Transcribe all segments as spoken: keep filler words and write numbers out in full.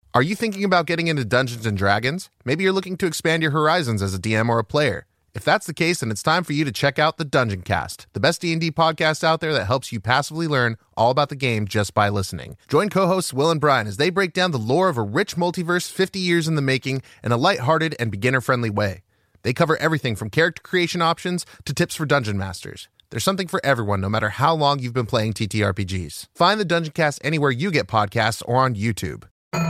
Are you thinking about getting into Dungeons and Dragons? Maybe you're looking to expand your horizons as a D M or a player. If that's the case, then it's time for you to check out the Dungeon Cast, the best D and D podcast out there that helps you passively learn all about the game just by listening. Join co-hosts Will and Brian as they break down the lore of a rich multiverse fifty years in the making in a lighthearted and beginner-friendly way. They cover everything from character creation options to tips for dungeon masters. There's something for everyone, no matter how long you've been playing T T R P Gs. Find the Dungeon Cast anywhere you get podcasts or on YouTube.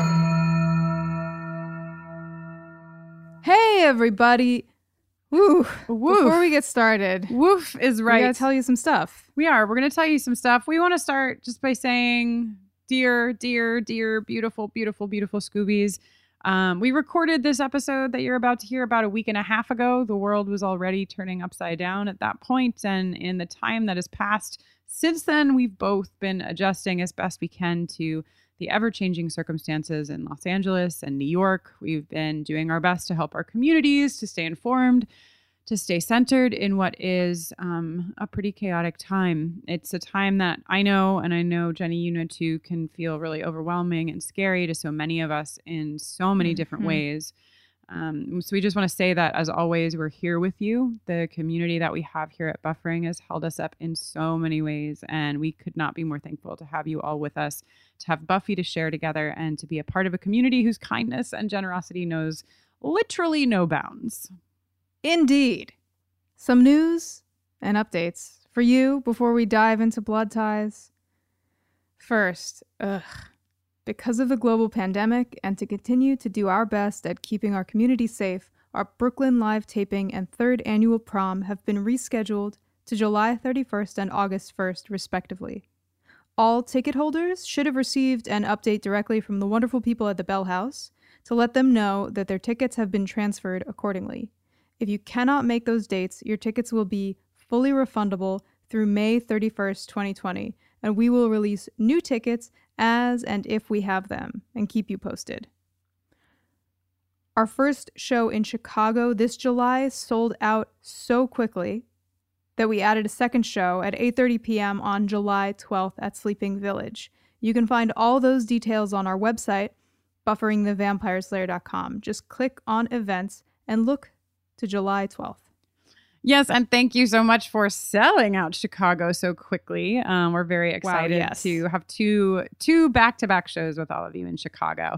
Hey, everybody. Woo. Woof. Before we get started, Woof is right. we gotta tell you some stuff. We are. We're going to tell you some stuff. We want to start just by saying, dear, dear, dear, beautiful, beautiful, beautiful Scoobies. Um, we recorded this episode that you're about to hear about a week and a half ago. The world was already turning upside down at that point, and in the time that has passed since then, we've both been adjusting as best we can to the ever-changing circumstances in Los Angeles and New York. We've been doing our best to help our communities to stay informed, to stay centered in what is um, a pretty chaotic time. It's a time that I know, and I know, Jenny, you know too, can feel really overwhelming and scary to so many of us in so many different Mm-hmm. ways. Um, so we just want to say that, as always, we're here with you. The community that we have here at Buffering has held us up in so many ways, and we could not be more thankful to have you all with us, to have Buffy to share together, and to be a part of a community whose kindness and generosity knows literally no bounds. Indeed. Some news and updates for you before we dive into blood ties. First, ugh. Because of the global pandemic and to continue to do our best at keeping our community safe, our Brooklyn live taping and third annual prom have been rescheduled to July thirty-first and August first, respectively. All ticket holders should have received an update directly from the wonderful people at the Bell House to let them know that their tickets have been transferred accordingly. If you cannot make those dates, your tickets will be fully refundable through May thirty-first, twenty twenty, and we will release new tickets as and if we have them, and keep you posted. Our first show in Chicago this July sold out so quickly that we added a second show at eight thirty p.m. on July twelfth at Sleeping Village. You can find all those details on our website, buffering the vampire slayer dot com. Just click on events and look to July twelfth. Yes, and thank you so much for selling out Chicago so quickly. Um, we're very excited Wow, yes. to have two two back-to-back shows with all of you in Chicago.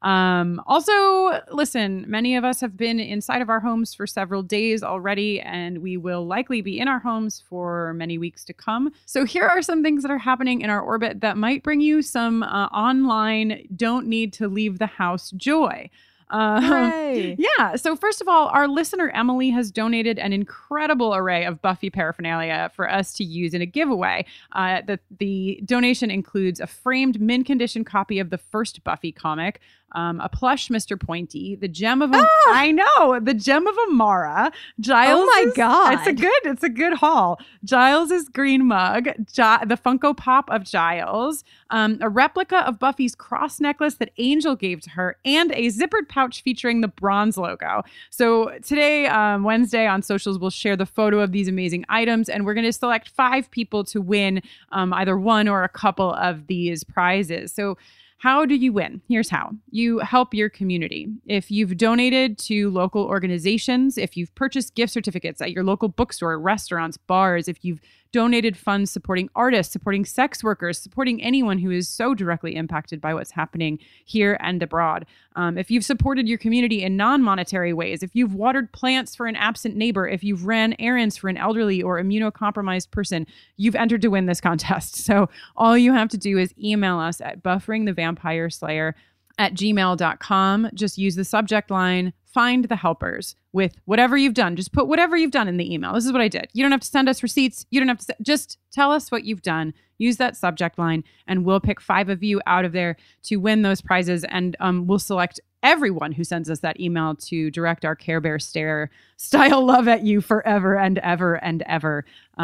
Um, also, listen, many of us have been inside of our homes for several days already, and we will likely be in our homes for many weeks to come. So here are some things that are happening in our orbit that might bring you some uh, online, don't need to leave the house joy. Uh, Hooray! Yeah. So first of all, our listener Emily has donated an incredible array of Buffy paraphernalia for us to use in a giveaway. Uh, the, the donation includes a framed mint condition copy of the first Buffy comic, um, a plush Mister Pointy, the gem of a, Ah! I know, the gem of Amara, Giles. Oh my God. It's a good, it's a good haul. Giles's green mug, Gi- the Funko Pop of Giles, um, a replica of Buffy's cross necklace that Angel gave to her, and a zippered pouch featuring the bronze logo. So today, um, Wednesday on socials, we'll share the photo of these amazing items, and we're going to select five people to win um, either one or a couple of these prizes. So how do you win? Here's how. You help your community. If you've donated to local organizations, if you've purchased gift certificates at your local bookstore, restaurants, bars, if you've donated funds supporting artists, supporting sex workers, supporting anyone who is so directly impacted by what's happening here and abroad. Um, if you've supported your community in non-monetary ways, if you've watered plants for an absent neighbor, if you've ran errands for an elderly or immunocompromised person, you've entered to win this contest. So all you have to do is email us at buffering the vampire slayer at gmail dot com. Just use the subject line, find the helpers, with whatever you've done. Just put whatever you've done in the email. This is what I did. You don't have to send us receipts. You don't have to, se- just tell us what you've done. Use that subject line, and we'll pick five of you out of there to win those prizes. And um, we'll select everyone who sends us that email to direct our Care Bear stare style love at you forever and ever and ever.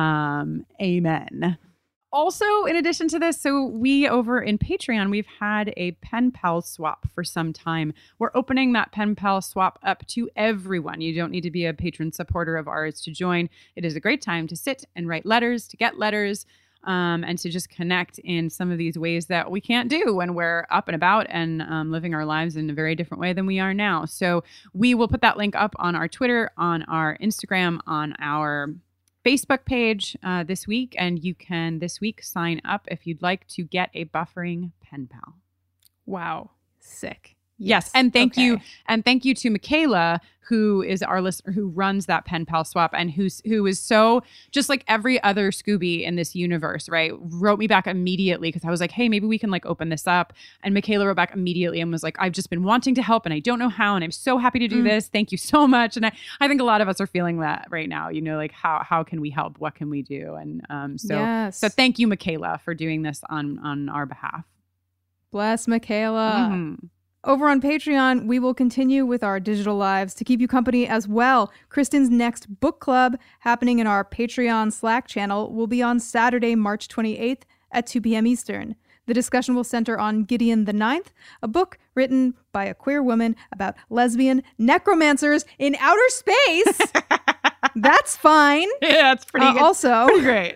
Um, amen. Also, in addition to this, so we over in Patreon, we've had a pen pal swap for some time. We're opening that pen pal swap up to everyone. You don't need to be a patron supporter of ours to join. It is a great time to sit and write letters, to get letters, um, and to just connect in some of these ways that we can't do when we're up and about and um, living our lives in a very different way than we are now. So we will put that link up on our Twitter, on our Instagram, on our Facebook page uh, this week. And you can this week sign up if you'd like to get a buffering pen pal. Wow. Sick. Yes. And thank Okay. you. And thank you to Michaela, who is our listener, who runs that pen pal swap and who's, who is so just like every other Scooby in this universe, right? Wrote me back immediately because I was like, hey, maybe we can like open this up. And Michaela wrote back immediately and was like, I've just been wanting to help and I don't know how. And I'm so happy to do Mm. this. Thank you so much. And I, I think a lot of us are feeling that right now, you know, like how, how can we help? What can we do? And um, so, Yes. so thank you, Michaela, for doing this on, on our behalf. Bless Michaela. Mhm. Over on Patreon, we will continue with our digital lives to keep you company as well. Kristen's next book club, happening in our Patreon Slack channel, will be on Saturday, March twenty-eighth at two p.m. Eastern. The discussion will center on Gideon the Ninth, a book written by a queer woman about lesbian necromancers in outer space. That's fine. Yeah, it's pretty Uh, good. also, Pretty great.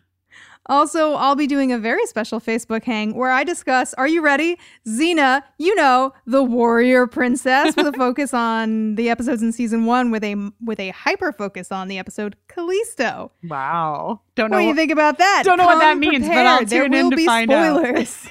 Also, I'll be doing a very special Facebook hang where I discuss, are you ready? Xena, you know, the warrior princess, with a focus on the episodes in season one with a with a hyper focus on the episode Callisto. Wow. Don't What know do you think about that? don't know what that Come means, but prepared. I'll There tune in will to be find out. spoilers.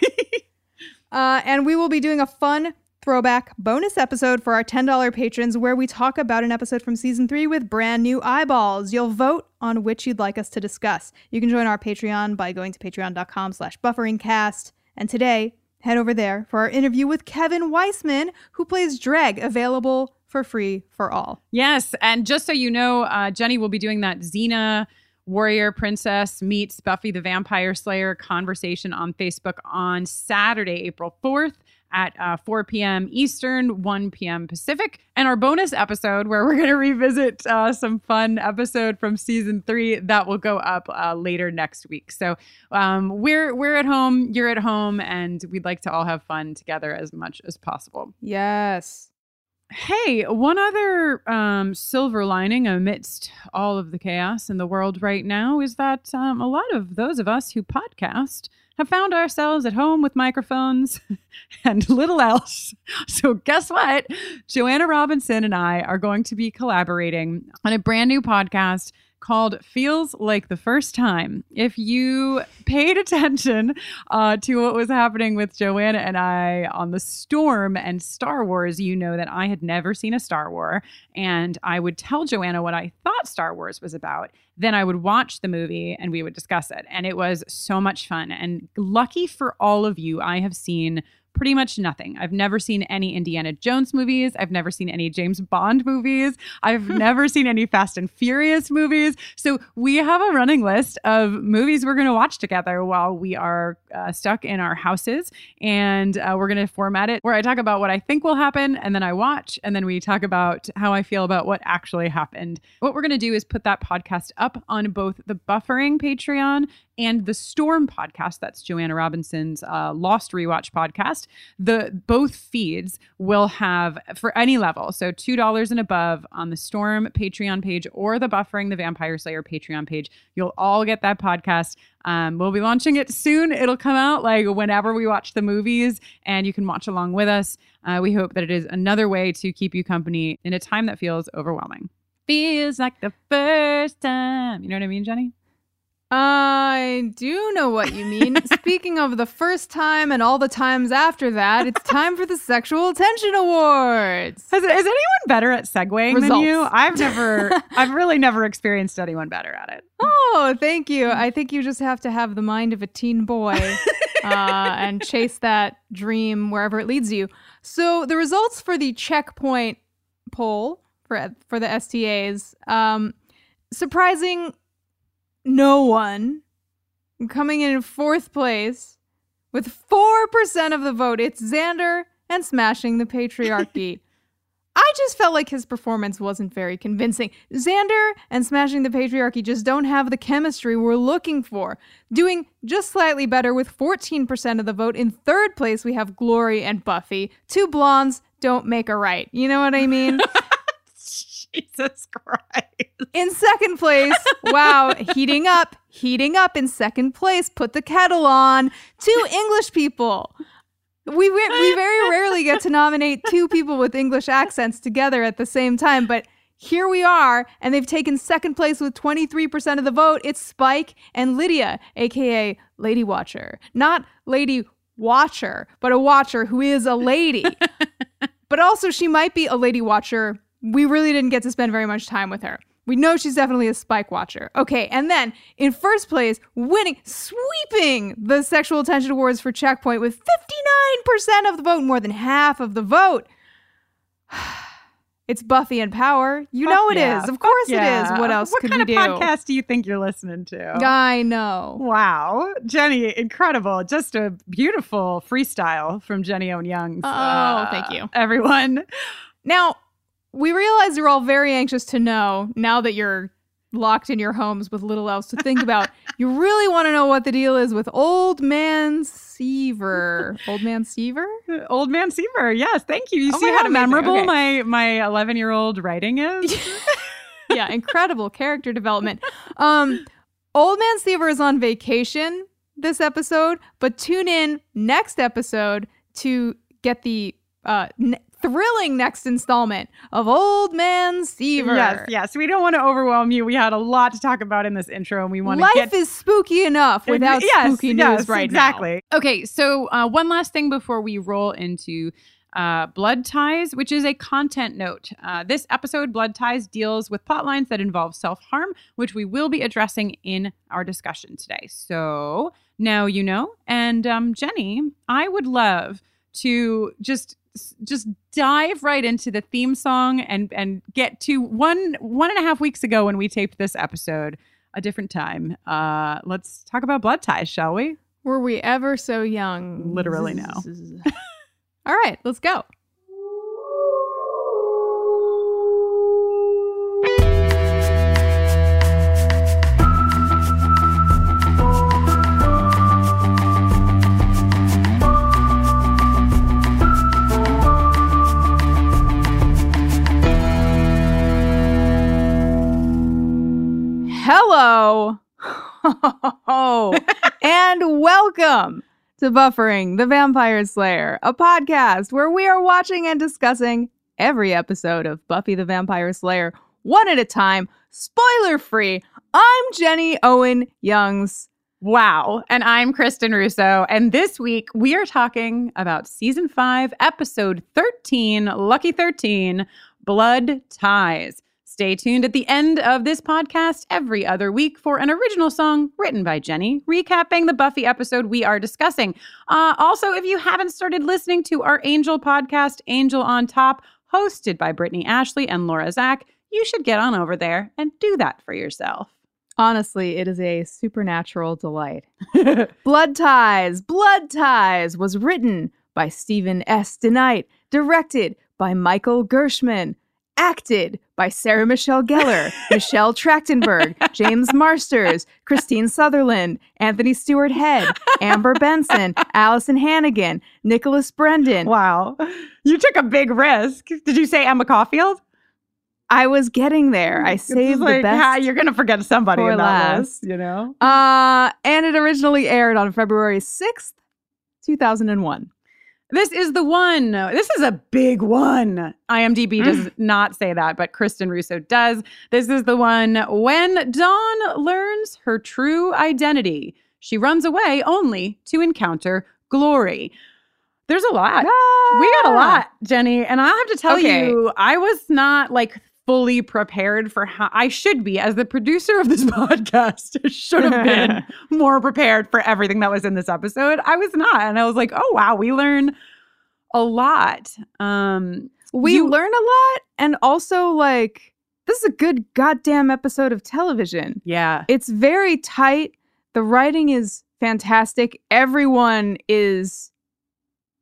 uh, and we will be doing a fun throwback bonus episode for our ten dollars patrons where we talk about an episode from season three with brand new eyeballs. You'll vote on which you'd like us to discuss. You can join our Patreon by going to patreon.com slash bufferingcast. And today, head over there for our interview with Kevin Weissman, who plays Dreg, available for free for all. Yes. And just so you know, uh, Jenny will be doing that Xena Warrior Princess meets Buffy the Vampire Slayer conversation on Facebook on Saturday, April fourth. At uh, four p.m. Eastern, one p.m. Pacific. And our bonus episode where we're going to revisit uh, some fun episode from season three that will go up uh, later next week. So um, we're we're at home, you're at home, and we'd like to all have fun together as much as possible. Yes. Hey, one other um, silver lining amidst all of the chaos in the world right now is that um, a lot of those of us who podcast have found ourselves at home with microphones and little else. So guess what? Joanna Robinson and I are going to be collaborating on a brand new podcast called Feels Like the First Time. If you paid attention uh, to what was happening with Joanna and I on the Storm and Star Wars, you know that I had never seen a Star Wars, and I would tell Joanna what I thought Star Wars was about. Then I would watch the movie and we would discuss it. And it was so much fun. And lucky for all of you, I have seen pretty much nothing. I've never seen any Indiana Jones movies. I've never seen any James Bond movies. I've never seen any Fast and Furious movies. So we have a running list of movies we're going to watch together while we are uh, stuck in our houses. And uh, we're going to format it where I talk about what I think will happen, and then I watch, and then we talk about how I feel about what actually happened. What we're going to do is put that podcast up on both the Buffering Patreon and the Storm podcast. That's Joanna Robinson's uh, Lost Rewatch podcast. The both feeds will have, for any level, so two dollars and above on the Storm Patreon page or the Buffering the Vampire Slayer Patreon page, you'll all get that podcast. Um, we'll be launching it soon. It'll come out like whenever we watch the movies, and you can watch along with us. Uh, we hope that it is another way to keep you company in a time that feels overwhelming. Feels like the first time. You know what I mean, Jenny? I do know what you mean. Speaking of the first time and all the times after that, it's time for the Sexual Attention Awards. Has, is anyone better at segueing than Results. you? I've never, I've really never experienced anyone better at it. Oh, thank you. I think you just have to have the mind of a teen boy uh, and chase that dream wherever it leads you. So the results for the checkpoint poll for for the S T As, um, surprising no one. Coming in fourth place with four percent of the vote, it's Xander and Smashing the Patriarchy. I just felt like his performance wasn't very convincing. Xander and Smashing the Patriarchy just don't have the chemistry we're looking for. Doing just slightly better with fourteen percent of the vote. In third place, we have Glory and Buffy. Two blondes don't make a right. You know what I mean? Jesus Christ. In second place, wow, heating up, heating up in second place. Put the kettle on. Two English people. We we very rarely get to nominate two people with English accents together at the same time, but here we are, and they've taken second place with twenty-three percent of the vote. It's Spike and Lydia, aka Lady Watcher. Not Lady Watcher, but a watcher who is a lady. But also, she might be a Lady Watcher. We really didn't get to spend very much time with her. We know she's definitely a Spike Watcher. Okay, and then in first place, winning, sweeping the Sexual Attention Awards for Checkpoint with fifty-nine percent of the vote, more than half of the vote. It's Buffy and Power. You Fuck know it yeah. is. Of Fuck course yeah. it is. What else what could kind we of do? podcast do you think you're listening to? I know. Wow. Jenny, incredible. Just a beautiful freestyle from Jenny Owen Youngs. Oh, uh, thank you. Everyone. Now, we realize you're all very anxious to know, now that you're locked in your homes with little else to think about, you really want to know what the deal is with Old Man Seaver. Old Man Seaver? Old Man Seaver. Yes, thank you. You Oh see my how God, amazing. memorable Okay. my my eleven-year-old writing is? Yeah, incredible character development. Um, Old Man Seaver is on vacation this episode, but tune in next episode to get the uh, n- thrilling next installment of Old Man Seaver. Yes, yes. We don't want to overwhelm you. We had a lot to talk about in this intro, and we want to Life get is spooky enough without yes, spooky news yes, right exactly. Okay, so uh, one last thing before we roll into uh, Blood Ties, which is a content note. Uh, this episode, Blood Ties, deals with plot lines that involve self-harm, which we will be addressing in our discussion today. So now you know. And um, Jenny, I would love to just just dive right into the theme song and and get to one one and a half weeks ago when we taped this episode, a different time. Uh, let's talk about Blood Ties, shall we? now. Were we ever so young? Literally no. All right, let's go. Hello. And welcome to Buffering the Vampire Slayer, a podcast where we are watching and discussing every episode of Buffy the Vampire Slayer one at a time, spoiler free. I'm Jenny Owen Youngs. Wow. And I'm Kristen Russo. And this week we are talking about season five, episode thirteen, Lucky thirteen, Blood Ties. Stay tuned at the end of this podcast every other week for an original song written by Jenny, recapping the Buffy episode we are discussing. Uh, also, if you haven't started listening to our Angel podcast, Angel on Top, hosted by Brittany Ashley and Laura Zach, you should get on over there and do that for yourself. Honestly, it is a supernatural delight. Blood Ties, Blood Ties was written by Stephen S. DeKnight, directed by Michael Gershman, acted by Sarah Michelle Gellar, Michelle Trachtenberg, James Marsters, Christine Sutherland, Anthony Stewart Head, Amber Benson, Allison Hannigan, Nicholas Brendan. Wow. You took a big risk. Did you say Emma Caulfield? I was getting there. I saved like, the best. ha, you're going to forget somebody for in that last. list, you know? Uh, and it originally aired on February sixth, two thousand one. This is the one. This is a big one. IMDb does Mm. not say that, but Kristen Russo does. This is the one when Dawn learns her true identity. She runs away only to encounter Glory. There's a lot. Ah! We got a lot, Jenny. And I have to tell Okay. you, I was not like fully prepared for how I should be as the producer of this podcast. I should have been more prepared for everything that was in this episode. I was not. And I was like, oh, wow, we learn a lot. Um, We you- learn a lot, and also, like, this is a good goddamn episode of television. Yeah. It's very tight. The writing is fantastic. Everyone is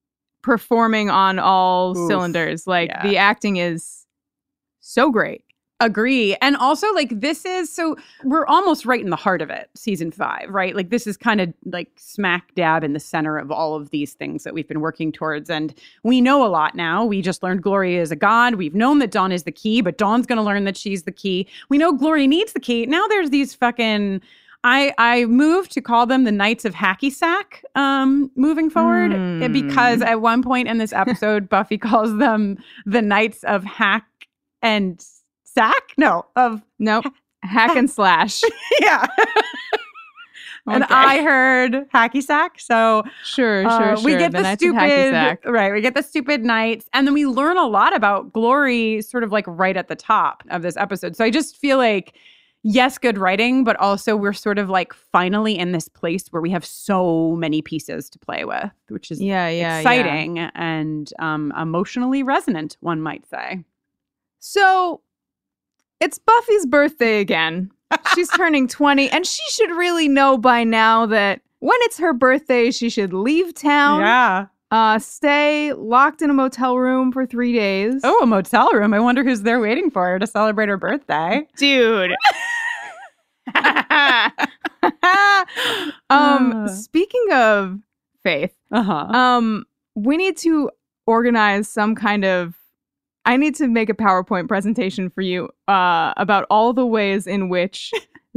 performing on all Oof. cylinders. Like, Yeah. the acting is so great. Agree. And also, like, this is, so we're almost right in the heart of it, season five, right? Like, this is kind of like smack dab in the center of all of these things that we've been working towards. And we know a lot now. We just learned Glory is a god. We've known that Dawn is the key, but Dawn's going to learn that she's the key. We know Glory needs the key. Now there's these fucking... I, I moved to call them the Knights of Hacky Sack um, moving forward Mm. because at one point in this episode, Buffy calls them the Knights of Hack and Sack? No, of... Nope. Hack and slash. yeah. And Okay. I heard Hacky Sack, so Sure, uh, sure, sure. we get the, Knights of Hacky stupid, Sack. right? We get the stupid knights, and then we learn a lot about Glory, sort of like right at the top of this episode. So I just feel like, yes, good writing, but also we're sort of like finally in this place where we have so many pieces to play with, which is Yeah, yeah, exciting yeah. and um, emotionally resonant, one might say. So it's Buffy's birthday again. She's turning twenty, and she should really know by now that when it's her birthday, she should leave town, Yeah. uh, stay locked in a motel room for three days. Oh, a motel room. I wonder who's there waiting for her to celebrate her birthday. Dude. um, Uh. speaking of Faith, Uh-huh. um, we need to organize some kind of. I need to make a PowerPoint presentation for you uh, about all the ways in which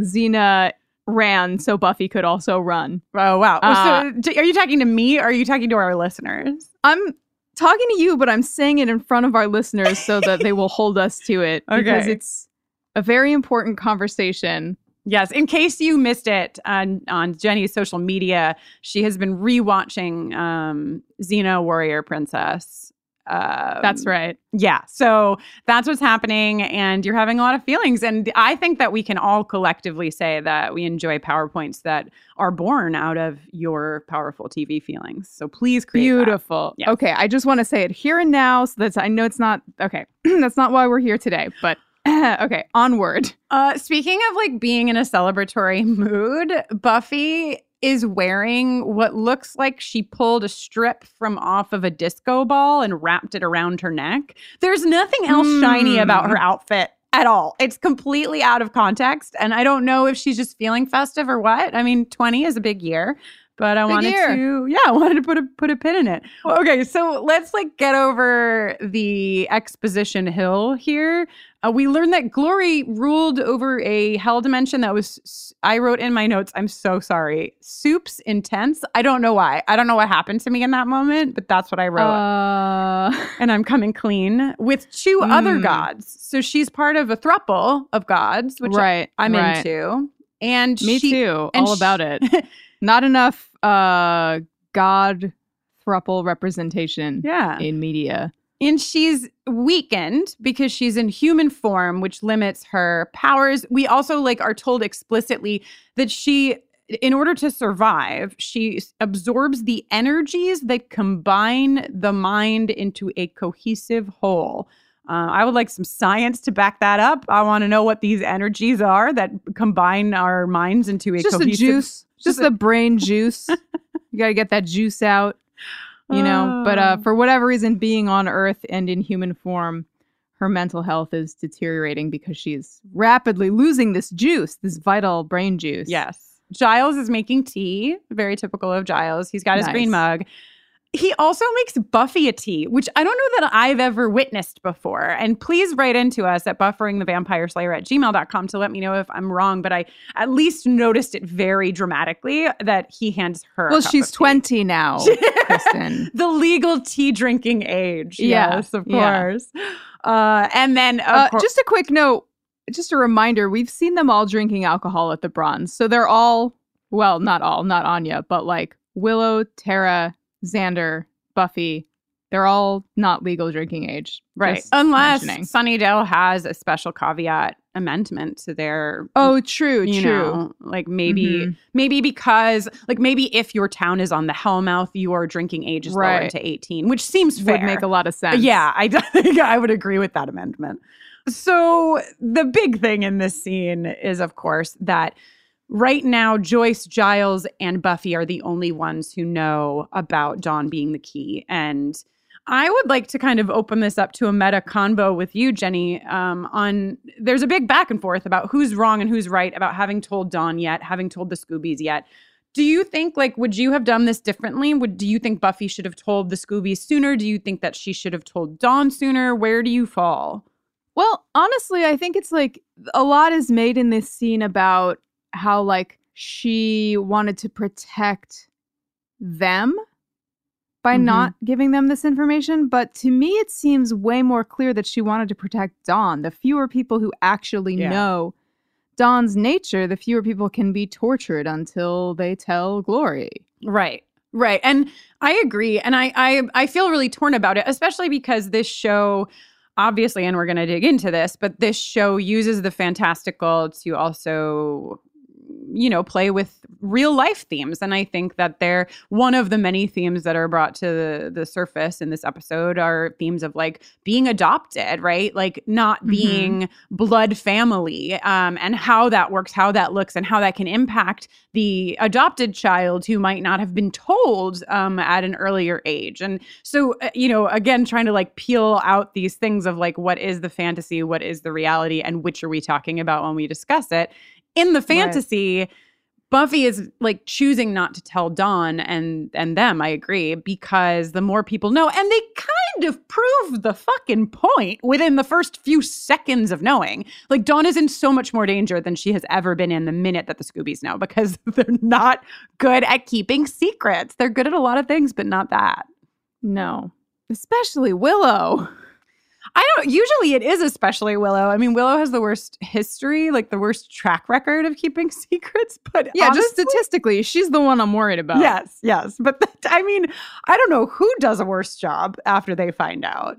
Xena ran so Buffy could also run. Oh, wow. Uh, so d- are you talking to me or are you talking to our listeners? I'm talking to you, but I'm saying it in front of our listeners so that they will hold us to it because Okay. it's a very important conversation. Yes. In case you missed it on, on Jenny's social media, she has been rewatching um, Xena Warrior Princess. Um, That's right. Yeah. So that's what's happening. And you're having a lot of feelings. And I think that we can all collectively say that we enjoy PowerPoints that are born out of your powerful T V feelings. So please create that. Beautiful. Yes. Okay, I just want to say it here and now so that I know it's not okay. That's not why we're here today, but okay, onward. Uh, speaking of like being in a celebratory mood, Buffy is wearing what looks like she pulled a strip from off of a disco ball and wrapped it around her neck. There's nothing else Mm. shiny about her outfit at all. It's completely out of context. And I don't know if she's just feeling festive or what. I mean, twenty is a big year. But I Big wanted year. to, yeah, I wanted to put a put a pin in it. Okay, so let's like get over the exposition hill here. Uh, we learned that Glory ruled over a hell dimension that was, I wrote in my notes, I'm so sorry, Soup's intense. I don't know why. I don't know what happened to me in that moment, but that's what I wrote. Uh, And I'm coming clean with two other Mm. gods. So she's part of a thruple of gods, which right. I'm right. into. And Me she, too. and All sh- about it. Not enough uh god thruple representation Yeah. in media. And she's weakened because she's in human form, which limits her powers. We also like are told explicitly that she, in order to survive, she absorbs the energies that combine the mind into a cohesive whole. Uh, I would like some science to back that up. I want to know what these energies are that combine our minds into a Just the cohesive. juice. Just just a- the brain juice. You got to get that juice out, you know. But uh, Oh. for whatever reason, being on Earth and in human form, her mental health is deteriorating because she's rapidly losing this juice, this vital brain juice. Yes. Giles is making tea, very typical of Giles. He's got his Nice. green mug. He also makes Buffy a tea, which I don't know that I've ever witnessed before. And please write into us at bufferingthevampireslayer at gmail dot com to let me know if I'm wrong. But I at least noticed it very dramatically that he hands her. a Well, cup she's of tea. twenty now, Kristen. The legal tea drinking age. Yeah. Yes, of Yeah. course. Uh, and then, of Uh, course, just a quick note, just a reminder, we've seen them all drinking alcohol at the Bronze. So they're all, well, not all, not Anya, but like Willow, Tara, Xander, Buffy, they're all not legal drinking age. right. Just Unless mentioning. Sunnydale has a special caveat amendment to their Oh, true, you true. know, like maybe Mhm. maybe because like maybe if your town is on the Hellmouth, your drinking age is lowered Right. to eighteen, which seems fair. Would make a lot of sense. Yeah, I think I would agree with that amendment. So the big thing in this scene is, of course, that right now Joyce, Giles, and Buffy are the only ones who know about Dawn being the key. And I would like to kind of open this up to a meta convo with you, Jenny. Um, on there's a big back and forth about who's wrong and who's right about having told Dawn yet, having told the Scoobies yet. Do you think, like, would you have done this differently? Would do you think Buffy should have told the Scoobies sooner? Do you think that she should have told Dawn sooner? Where do you fall? Well, honestly, I think it's like a lot is made in this scene about how like she wanted to protect them by Mhm. not giving them this information. But to me, it seems way more clear that she wanted to protect Dawn. The fewer people who actually Yeah. know Dawn's nature, the fewer people can be tortured until they tell Glory. Right. Right. And I agree. And I I, I feel really torn about it, especially because this show, obviously, and we're going to dig into this, but this show uses the fantastical to also, you know, play with real life themes. And I think that they're one of the many themes that are brought to the, the surface in this episode are themes of like being adopted, right? Like not Mhm. being blood family, um, and how that works, how that looks, and how that can impact the adopted child who might not have been told um, at an earlier age. And so, uh, you know, again, trying to like peel out these things of like, what is the fantasy? What is the reality? And which are we talking about when we discuss it? In the fantasy, right. Buffy is like choosing not to tell Dawn and and them, I agree, because the more people know, and they kind of prove the fucking point within the first few seconds of knowing. Like Dawn is in so much more danger than she has ever been in the minute that the Scoobies know, because they're not good at keeping secrets. They're good at a lot of things, but not that. No, especially Willow. I don't, usually it is especially Willow. I mean, Willow has the worst history, like the worst track record of keeping secrets, but yeah, honestly, just statistically, she's the one I'm worried about. Yes, yes. But that, I mean, I don't know who does a worse job after they find out.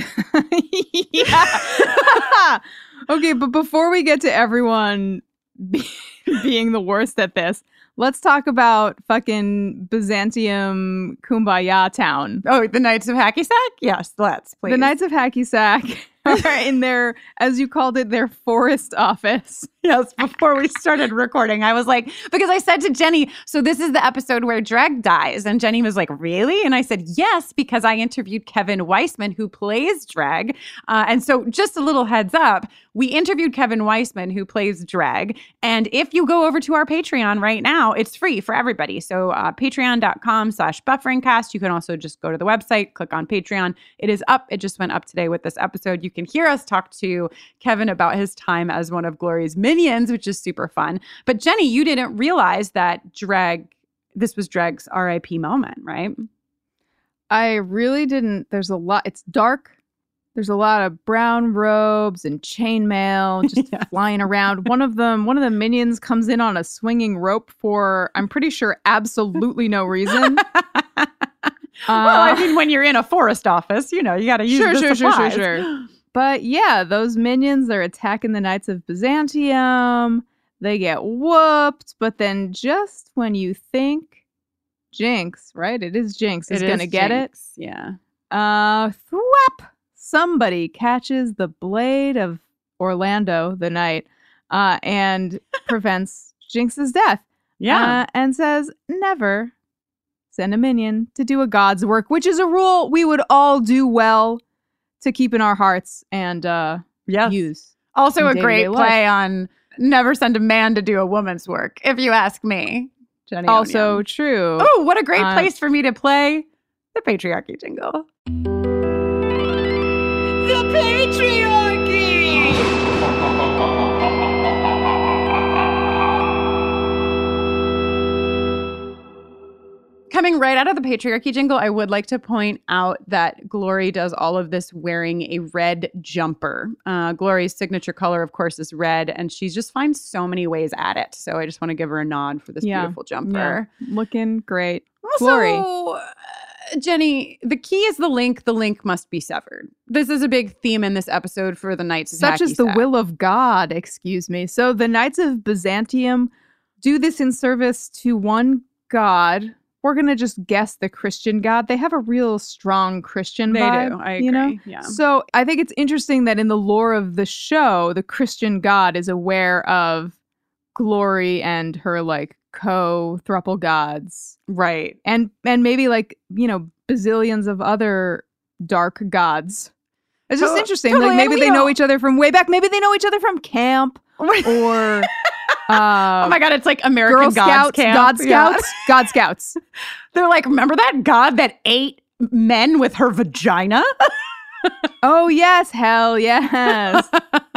Yeah. Okay, but before we get to everyone be, being the worst at this, let's talk about fucking Byzantium Kumbaya Town. Oh, the Knights of Hacky Sack? Yes, let's, please. The Knights of Hacky Sack are in their, as you called it, their forest office. Yes, before we started recording, I was like, because I said to Jenny, so this is the episode where Dreg dies. And Jenny was like, really? And I said, yes, because I interviewed Kevin Weissman, who plays Dreg. Uh, and so just a little heads up, we interviewed Kevin Weissman, who plays Dreg. And if you go over to our Patreon right now, it's free for everybody. So uh, patreon.com slash bufferingcast. You can also just go to the website, click on Patreon. It is up. It just went up today with this episode. You can hear us talk to Kevin about his time as one of Glory's minions, which is super fun. But Jenny, you didn't realize that Dreg, this was Dreg's R I P moment, right? I really didn't. There's a lot. It's dark. There's a lot of brown robes and chainmail just yeah. flying around. One of them, one of the minions comes in on a swinging rope for, I'm pretty sure, absolutely no reason. uh, well, I mean, when you're in a forest office, you know, you got to use sure, the sure, supplies. sure, sure, sure. But yeah, those minions, they're attacking the Knights of Byzantium. They get whooped. But then just when you think Jinx, right? It is Jinx is going to get it. Yeah. Uh, thwap! Somebody catches the blade of Orlando, the knight, uh, and prevents Jinx's death. Yeah. Uh, and says, never send a minion to do a god's work, which is a rule we would all do well to keep in our hearts and uh, yes. use. Also a great play life. on never send a man to do a woman's work, if you ask me, Jenny. Also Onion. true. Oh, what a great uh, place for me to play the patriarchy jingle. The patriarchy! Coming right out of the patriarchy jingle, I would like to point out that Glory does all of this wearing a red jumper. Uh, Glory's signature color, of course, is red, and she just finds so many ways at it. So I just want to give her a nod for this yeah. beautiful jumper. Yeah. Looking great. Also, Glory. Uh, Jenny, the key is the link. The link must be severed. This is a big theme in this episode for the Knights of Such Hacky is the Sack. will of God, excuse me. So the Knights of Byzantium do this in service to one god. We're going to just guess the Christian god. They have a real strong Christian They vibe. do. I agree. You know? Yeah. So I think it's interesting that in the lore of the show, the Christian god is aware of Glory and her like co-thruple gods. Right. And and maybe like, you know, bazillions of other dark gods. It's just To- interesting. totally, Like and maybe we they know don't- each other from way back. Maybe they know each other from camp or oh uh, my God, it's like American Girl God Scouts, Camp. God Yeah. Scouts, God Scouts. They're like, remember that God that ate men with her vagina? Oh yes, hell yes.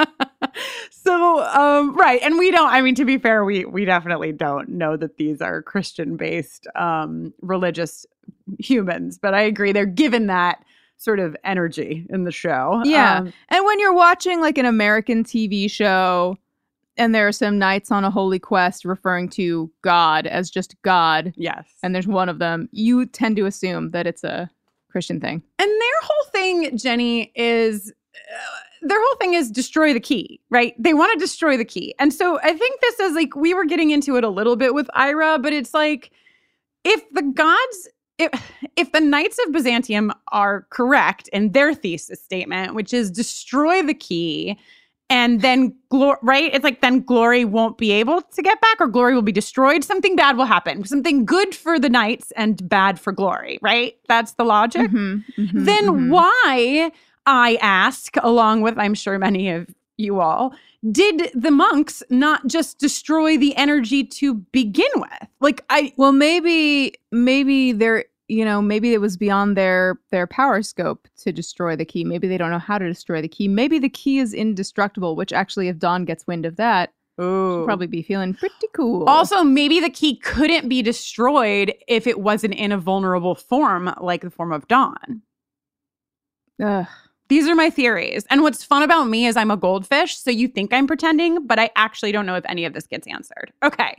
So, um, right. And we don't, I mean, to be fair, we, we definitely don't know that these are Christian based, um, religious humans, but I agree. They're given that sort of energy in the show. Yeah. Um, And when you're watching like an American T V show and there are some knights on a holy quest referring to God as just God, yes. and there's one of them, you tend to assume that it's a Christian thing. And their whole thing, Jenny, is uh, their whole thing is destroy the key, right? They want to destroy the key. And so I think this is like, we were getting into it a little bit with Ira, but it's like, if the gods, if, if the Knights of Byzantium are correct in their thesis statement, which is destroy the key, and then, glo- right? It's like then glory won't be able to get back, or glory will be destroyed. Something bad will happen. Something good for the knights and bad for glory, right? That's the logic. Mhm, mhm, Then mhm. why, I ask, along with I'm sure many of you all, did the monks not just destroy the energy to begin with? Like, I, Well, maybe maybe they're you know maybe it was beyond their their power scope to destroy the key. Maybe they don't know how to destroy the key. Maybe the key is indestructible. Which actually, if Dawn gets wind of that, she'll probably be feeling pretty cool. Also, maybe the key couldn't be destroyed if it wasn't in a vulnerable form, like the form of Dawn. Ugh. These are my theories. And what's fun about me is I'm a goldfish, so you think I'm pretending, but I actually don't know if any of this gets answered. Okay.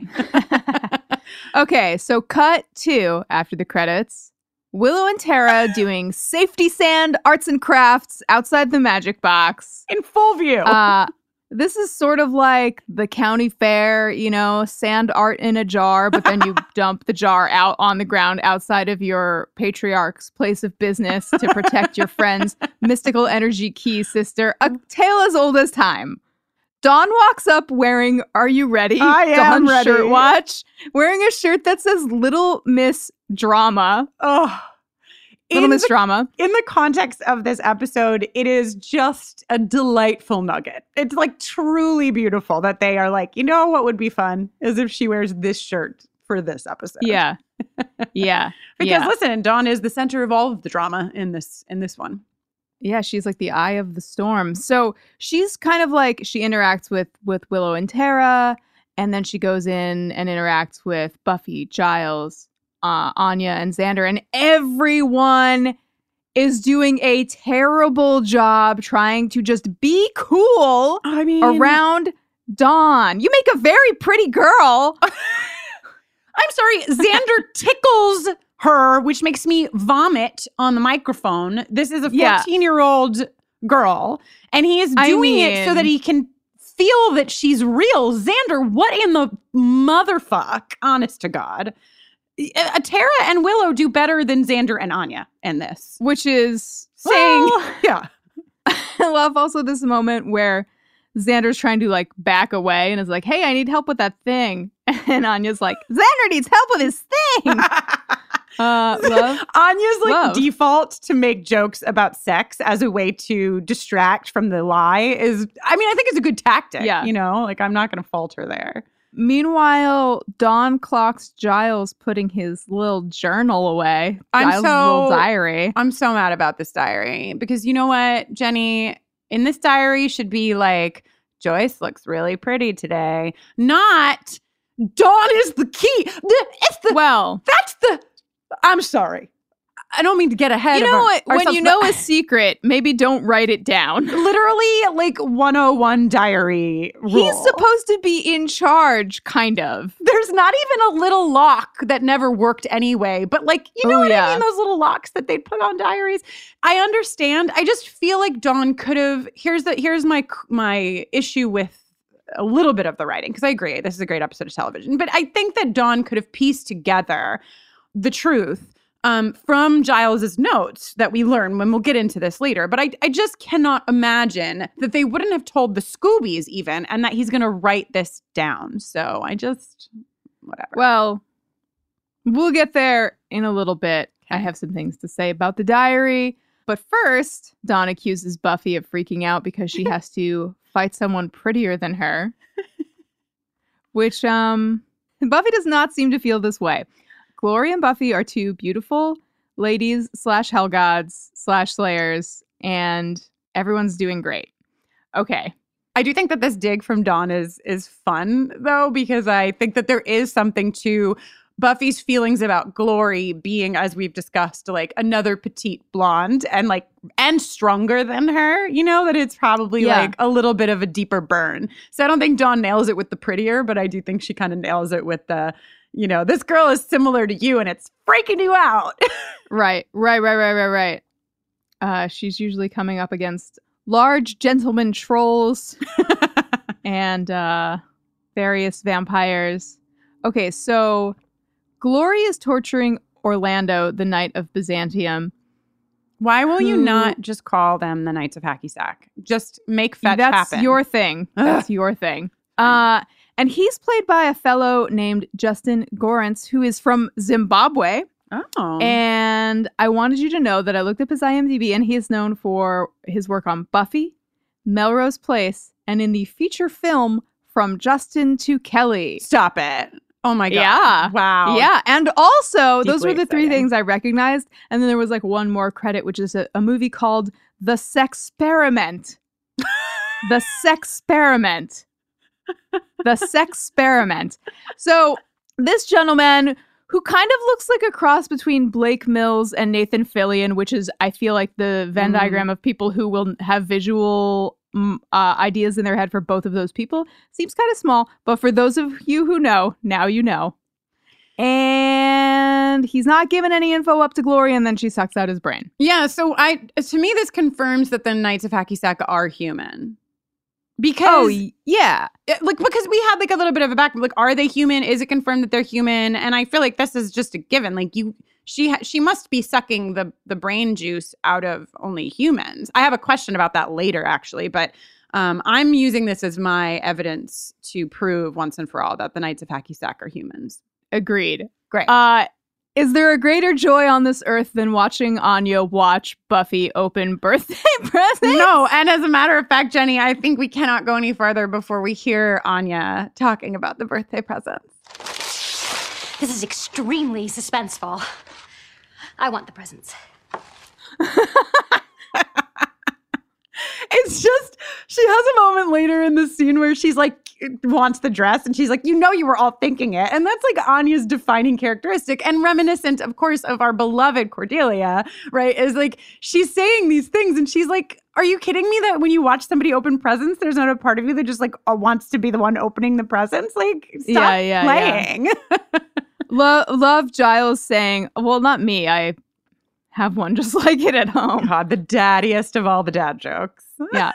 Okay, so cut to after the credits. Willow and Tara doing safety sand arts and crafts outside the magic box. In full view. Uh, this is sort of like the county fair, you know, sand art in a jar, but then you dump the jar out on the ground outside of your patriarch's place of business to protect your friend's mystical energy key sister. A tale as old as time. Dawn walks up wearing, are you ready? I am Dawn ready. shirt watch, wearing a shirt that says Little Miss Drama. oh. Little In Miss the, Drama. in the context of this episode, it is just a delightful nugget. It's like truly beautiful that they are like, you know what would be fun is if she wears this shirt for this episode. Yeah. Yeah. Because yeah. listen, Dawn is the center of all of the drama in this in this one. Yeah, she's like the eye of the storm. So she's kind of like, she interacts with with Willow and Tara, and then she goes in and interacts with Buffy, Giles, uh, Anya, and Xander, and everyone is doing a terrible job trying to just be cool I mean, around Dawn. You make a very pretty girl. I'm sorry, Xander tickles her, which makes me vomit on the microphone. This is a Yeah. fourteen-year-old girl, and he is I doing it so mean- that he can feel that she's real. Xander, what in the motherfuck? Honest to God. Uh, Tara and Willow do better than Xander and Anya in this. Which is Saying, well, yeah. I love also this moment where Xander's trying to like back away and is like, hey, I need help with that thing. And Anya's like, Xander needs help with his thing. Uh, love. Anya's like Love. default to make jokes about sex as a way to distract from the lie is, I mean, I think it's a good tactic. Yeah. You know, like I'm not going to fault her there. Meanwhile, Dawn clocks Giles putting his little journal away. I'm Giles' so- little diary. I'm so mad about this diary because you know what, Jenny? In this diary should be like, Joyce looks really pretty today. Not Dawn is the key. The, it's the, Well, that's the, I'm sorry. I don't mean to get ahead you of know our- what? When ourselves, you know but a secret, maybe don't write it down. literally like one oh one diary rule. He's supposed to be in charge, kind of. There's not even a little lock that never worked anyway. But like, you know Oh, what yeah. I mean? Those little locks that they'd put on diaries. I understand. I just feel like Dawn could have, here's the, here's my, my issue with a little bit of the writing. Cause I agree. This is a great episode of television, but I think that Dawn could have pieced together the truth um, from Giles's notes that we learn when we'll get into this later. But I, I just cannot imagine that they wouldn't have told the Scoobies even, and that he's going to write this down. So I just, whatever. Well, we'll get there in a little bit. I have some things to say about the diary. But first, Dawn accuses Buffy of freaking out because she has to fight someone prettier than her. Which, um, Buffy does not seem to feel this way. Glory and Buffy are two beautiful ladies slash hell gods slash slayers, and everyone's doing great. Okay. I do think that this dig from Dawn is is fun, though, because I think that there is something to Buffy's feelings about Glory being, as we've discussed, like another petite blonde and like and stronger than her, you know, that it's probably Yeah. like a little bit of a deeper burn. So I don't think Dawn nails it with the prettier, but I do think she kind of nails it with the, you know, this girl is similar to you and it's freaking you out. Right, right, right, right, right, right. Uh, she's usually coming up against large gentleman trolls and uh, various vampires. Okay, so Glory is torturing Orlando, the Knight of Byzantium. Why will you Who- not just call them the Knights of Hacky Sack? Just make fetch That's happen. your thing. That's your thing. Uh, and he's played by a fellow named Justin Gorence, who is from Zimbabwe. Oh. And I wanted you to know that I looked up his IMDb, and he is known for his work on Buffy, Melrose Place, and in the feature film From Justin to Kelly. Stop it. Oh my God. Yeah. Wow. Yeah. And also, those Deeply were the three exciting. things I recognized. And then there was like one more credit, which is a, a movie called The Sexperiment. The Sexperiment. The Sexperiment. So this gentleman who kind of looks like a cross between Blake Mills and Nathan Fillion, which is, I feel like, the Venn Mm. diagram of people who will have visual mm, uh, ideas in their head for both of those people. Seems kind of small, but for those of you who know, now you know. And he's not giving any info up to Glory, and then she sucks out his brain. Yeah. So I, to me, this confirms that the Knights of Hacky Sack are human. Because, Oh, y- yeah. it- like, because we had like a little bit of a back, like, are they human? Is it confirmed that they're human? And I feel like this is just a given. Like, you, she, ha- she must be sucking the the brain juice out of only humans. I have a question about that later, actually, but um, I'm using this as my evidence to prove once and for all that the Knights of Hacky Sack are humans. Agreed. Great. Uh, is there a greater joy on this earth than watching Anya watch Buffy open birthday presents? No, and as a matter of fact, Jenny, I think we cannot go any farther before we hear Anya talking about the birthday presents. This is extremely suspenseful. I want the presents. It's just, she has a moment later in the scene where she's like, wants the dress, and she's like, you know, you were all thinking it. And that's like Anya's defining characteristic and reminiscent, of course, of our beloved Cordelia, right? Is like, she's saying these things and she's like, are you kidding me that when you watch somebody open presents, there's not a part of you that just like uh, wants to be the one opening the presents? Like, stop Yeah, yeah, playing. Lo- love Giles saying, well, not me. I have one just like it at home. God, the daddiest of all the dad jokes. Yeah.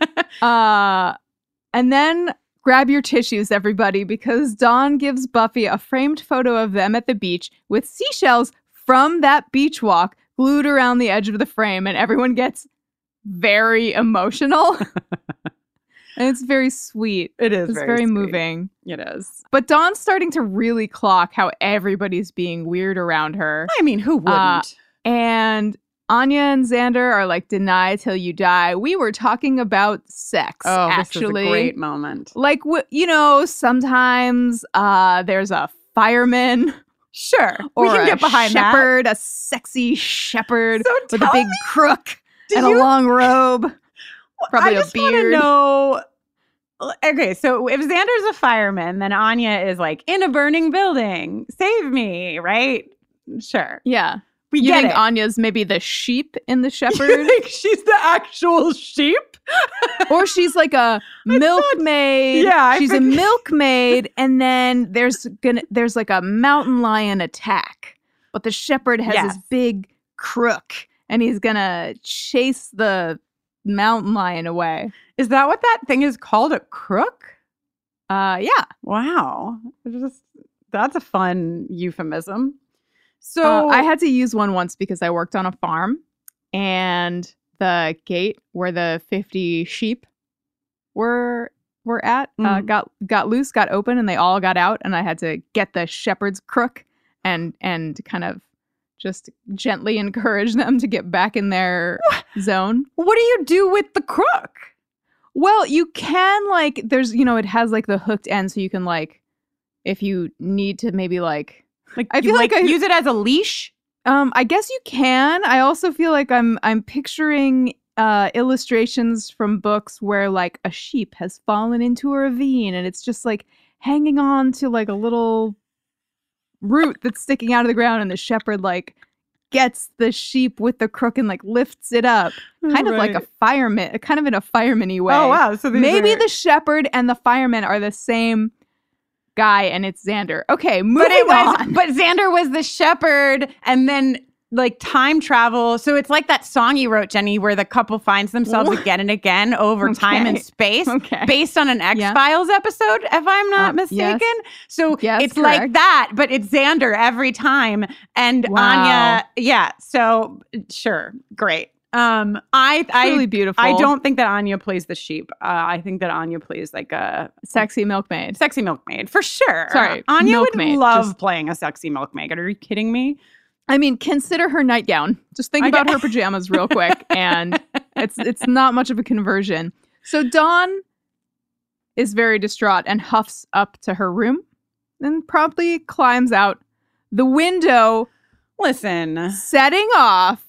Uh, and then grab your tissues, everybody, because Dawn gives Buffy a framed photo of them at the beach with seashells from that beach walk glued around the edge of the frame, and everyone gets very emotional. And it's very sweet. It is It's very very sweet. moving. It is. But Dawn's starting to really clock how everybody's being weird around her. I mean, who wouldn't? Uh, And Anya and Xander are like, deny till you die. We were talking about sex, oh, actually. this is a great moment. Like, w- you know, sometimes uh, there's a fireman Sure. or we can a get behind shepherd, a sexy shepherd So with a tell big me, crook do and you- a long robe. that. probably I a just want to beard. know. Okay, so if Xander's a fireman, then Anya is like, in a burning building. Save me, right? Sure. Yeah. We You get think it. Anya's maybe the sheep in the You shepherd? think she's the actual sheep? Or she's like a milkmaid. Yeah, I she's a forget- milkmaid, and then there's gonna there's like a mountain lion attack, but the shepherd has Yes. this big crook, and he's gonna chase the mountain lion away. Is that what that thing is called? A crook? Uh, yeah. Wow. It's Just that's a fun euphemism. So So I had to use one once because I worked on a farm, and the gate where the fifty sheep were were at uh, Mhm. got got loose, got open, and they all got out, and I had to get the shepherd's crook and and kind of just gently encourage them to get back in their zone. What do you do with the crook? Well, you can, like, there's, you know, it has, like, the hooked end, so you can, like, if you need to maybe, like... Like, I you, feel like, like I... use it as a leash? Um, I guess you can. I also feel like I'm I'm picturing uh, illustrations from books where, like, a sheep has fallen into a ravine, and it's just, like, hanging on to, like, a little root that's sticking out of the ground, and the shepherd, like, gets the sheep with the crook and, like, lifts it up. Kind right. of like a fireman, kind of in a fireman-y way. Oh, wow. So maybe are... the shepherd and the fireman are the same guy, and it's Xander. Okay, moving but it was, on. But Xander was the shepherd, and then... like time travel. So it's like that song you wrote, Jenny, where the couple finds themselves again and again over okay. time and space okay. based on an X-Files yeah. episode, if I'm not uh, mistaken. Yes. So yes, it's correct. like that, but it's Xander every time. And wow. Anya, yeah. So sure. Great. Um, I, I, really beautiful. I don't think that Anya plays the sheep. Uh, I think that Anya plays like a sexy milkmaid. Sexy milkmaid for sure. Sorry, Anya milkmaid. would love Just... playing a sexy milkmaid. Are you kidding me? I mean, consider her nightgown. Just think I about get- her pajamas real quick, and it's it's not much of a conversion. So Dawn is very distraught and huffs up to her room and promptly climbs out the window. Listen, setting off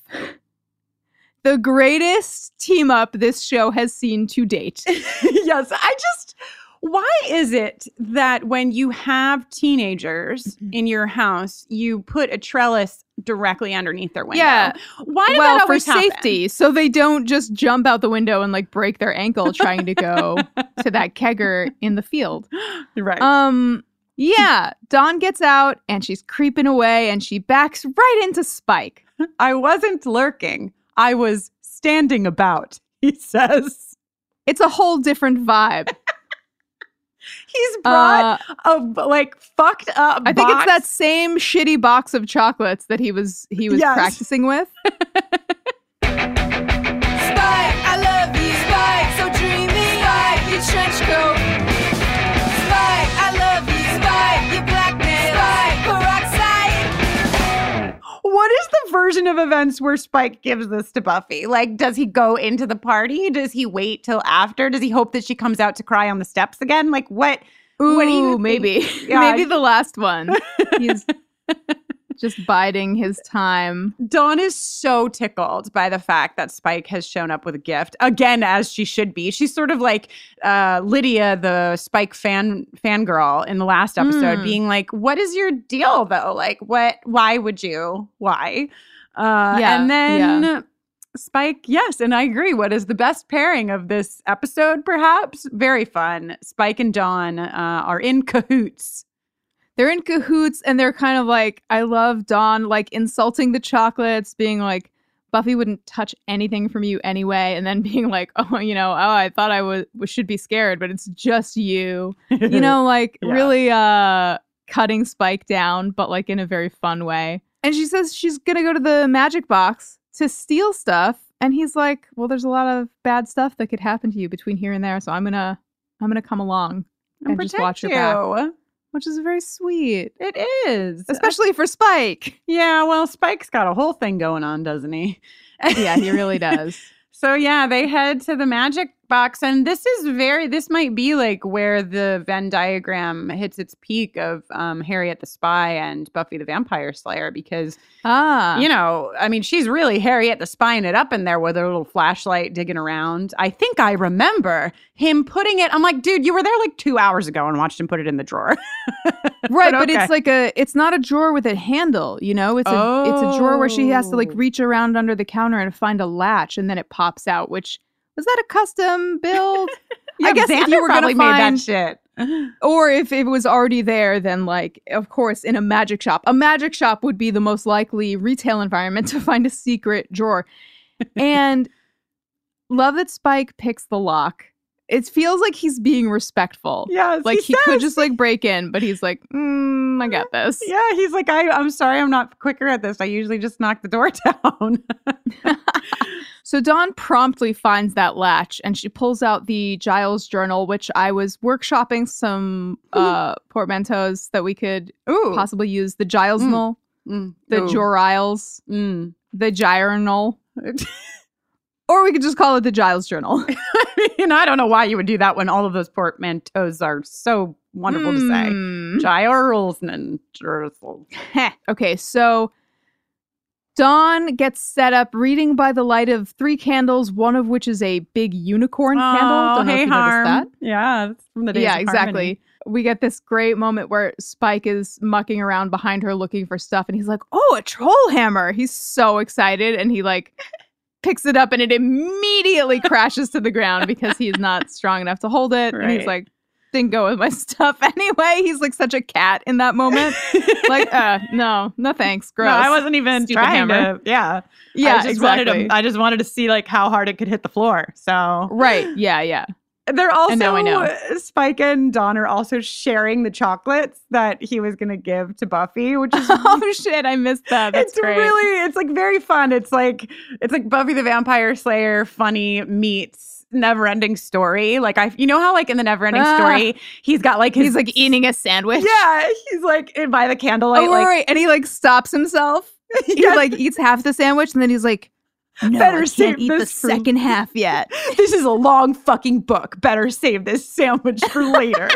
the greatest team up this show has seen to date. Yes, I just... Why is it that when you have teenagers in your house, you put a trellis directly underneath their window? Yeah. Why did well, that always for safety, happen? So they don't just jump out the window and like break their ankle trying to go to that kegger in the field. Right. Um. Yeah. Dawn gets out and she's creeping away and she backs right into Spike. I wasn't lurking. I was standing about, he says. It's a whole different vibe. He's brought uh, a like fucked up I think box. it's that same shitty box of chocolates that he was he was yes. practicing with. Spike, I love you. Spike, so dreamy. Spike, your trench coat. Spike, I love you. Spike, your blackmail. Spike, peroxide. What is the version of events where Spike gives this to Buffy? Like, does he go into the party? Does he wait till after? Does he hope that she comes out to cry on the steps again? Like, what? Ooh, what do you maybe. Yeah. Maybe the last one. He's just biding his time. Dawn is so tickled by the fact that Spike has shown up with a gift. Again, as she should be. She's sort of like uh, Lydia, the Spike fan fangirl in the last episode, Mm. being like, what is your deal, though? Like, what? Why would you? Why? Uh, Yeah, and then... yeah. Spike, yes, and I agree. What is the best pairing of this episode, perhaps? Very fun. Spike and Dawn uh, are in cahoots. They're in cahoots and they're kind of like, I love Dawn, like insulting the chocolates, being like, Buffy wouldn't touch anything from you anyway. And then being like, oh, you know, oh, I thought I was should be scared, but it's just you. You know, like Yeah. really uh, cutting Spike down, but like in a very fun way. And she says she's going to go to the magic box to steal stuff. And he's like, well, there's a lot of bad stuff that could happen to you between here and there. So I'm going to I'm going to come along and, And just protect watch your you. back. Which is very sweet. It is. Especially for Spike. Yeah, well, Spike's got a whole thing going on, doesn't he? Yeah, he really does. So yeah, they head to the magic box, and this is very, this might be like where the Venn diagram hits its peak of um, Harriet the Spy and Buffy the Vampire Slayer, because, Ah. you know, I mean, she's really Harriet the Spying it up in there with her little flashlight digging around. I think I remember him putting it, I'm like, dude, you were there like two hours ago and watched him put it in the drawer. Right, But but okay. it's like a, it's not a drawer with a handle, you know? It's a, it's a drawer where she has to like Oh. reach around under the counter and find a latch and then it pops out, which, was that a custom build? Yeah, I guess if Xander you were going probably to made find, that shit. or if it was already there, then like, of course, in a magic shop. A magic shop would be the most likely retail environment to find a secret drawer. And love that Spike picks the lock. It feels like he's being respectful. Yes, Like he, he could says. just like break in, but he's like, mm, I got this. Yeah, he's like, I, I'm sorry, I'm not quicker at this. I usually just knock the door down. So Dawn promptly finds that latch and she pulls out the Giles journal, which I was workshopping some uh, portmanteaus that we could Ooh, possibly use. The Giles Mm. null. Mm. the Ooh. Jor-Isles, Mm. the Gyronol. Or we could just call it the Giles Journal. I mean, I don't know why you would do that when all of those portmanteaus are so wonderful to say. Mm. Giles and Jersel. Heh. Okay, so Dawn gets set up reading by the light of three candles, one of which is a big unicorn candle. Don't know hey, if you Harm. noticed that. Yeah, it's from the days Yeah, of exactly. Harmony. We get this great moment where Spike is mucking around behind her looking for stuff, and he's like, "Oh, a troll hammer!" He's so excited, and he like picks it up, and it immediately crashes to the ground because he's not strong enough to hold it. And he's Right. like, "Didn't go with my stuff anyway." He's like such a cat in that moment. Like, uh, no, no thanks. Gross. No, I wasn't even Stupid trying hammer. to. Yeah, Yeah, I just exactly. wanted to. I just wanted to see like how hard it could hit the floor. So Right. Yeah. Yeah. they're also now I know. Spike and Dawn are also sharing the chocolates that he was going to give to Buffy, which is Oh shit! I missed that. That's it's great. really it's like very fun. It's like it's like Buffy the Vampire Slayer funny meets Neverending Story. Like I, you know how like in the Neverending Ah. Story, he's got like his He's like eating a sandwich. yeah, he's like in by the candlelight. Oh, like right. And he like stops himself. He Yes. like eats half the sandwich, and then he's like, "No, Better I can't save eat the this for- second half yet." this is a long fucking book. Better save this sandwich for later.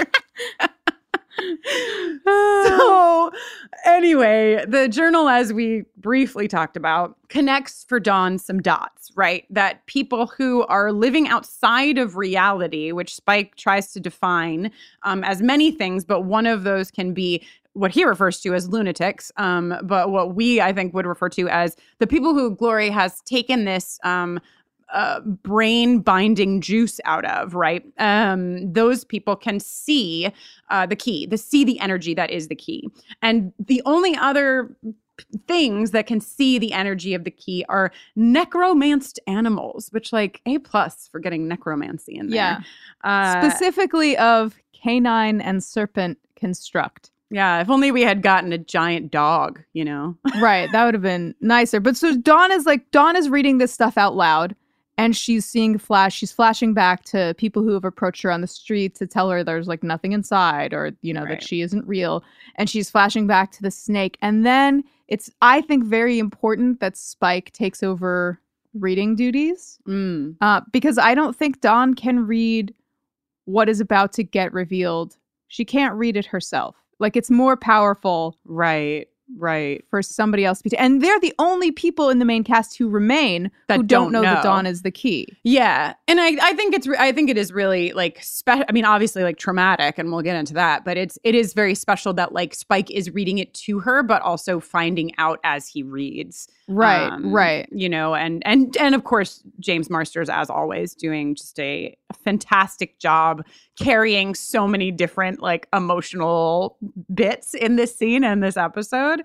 So, anyway, the journal, as we briefly talked about, connects for Dawn some dots, right? That people who are living outside of reality, which Spike tries to define um, as many things, but one of those can be what he refers to as lunatics, um, but what we, I think, would refer to as the people who Glory has taken this um, uh, brain binding juice out of, right? Um, those people can see uh, the key, the see the energy that is the key. And the only other things that can see the energy of the key are necromanced animals, which like A plus for getting necromancy in there. Yeah. Uh, Specifically of canine and serpent construct. yeah, if only we had gotten a giant dog, you know? Right. That would have been nicer. But so Dawn is like, Dawn is reading this stuff out loud, and she's seeing flash. She's flashing back to people who have approached her on the street to tell her there's like nothing inside, or, you know, Right. that she isn't real. And she's flashing back to the snake. And then it's, I think, very important that Spike takes over reading duties. Mm. Uh, because I don't think Dawn can read what is about to get revealed. She can't read it herself. Like, it's more powerful Right, right. for somebody else to be. And they're the only people in the main cast who remain That who don't, don't know, that know. Dawn is the key. Yeah, and I, I think it's re- I think it is really like spe- I mean, obviously like traumatic, and we'll get into that. But it's it is very special that like Spike is reading it to her, but also finding out as he reads. Right, Um, right. You know, and and and of course James Marsters, as always, doing just a fantastic job carrying so many different like emotional bits in this scene and this episode.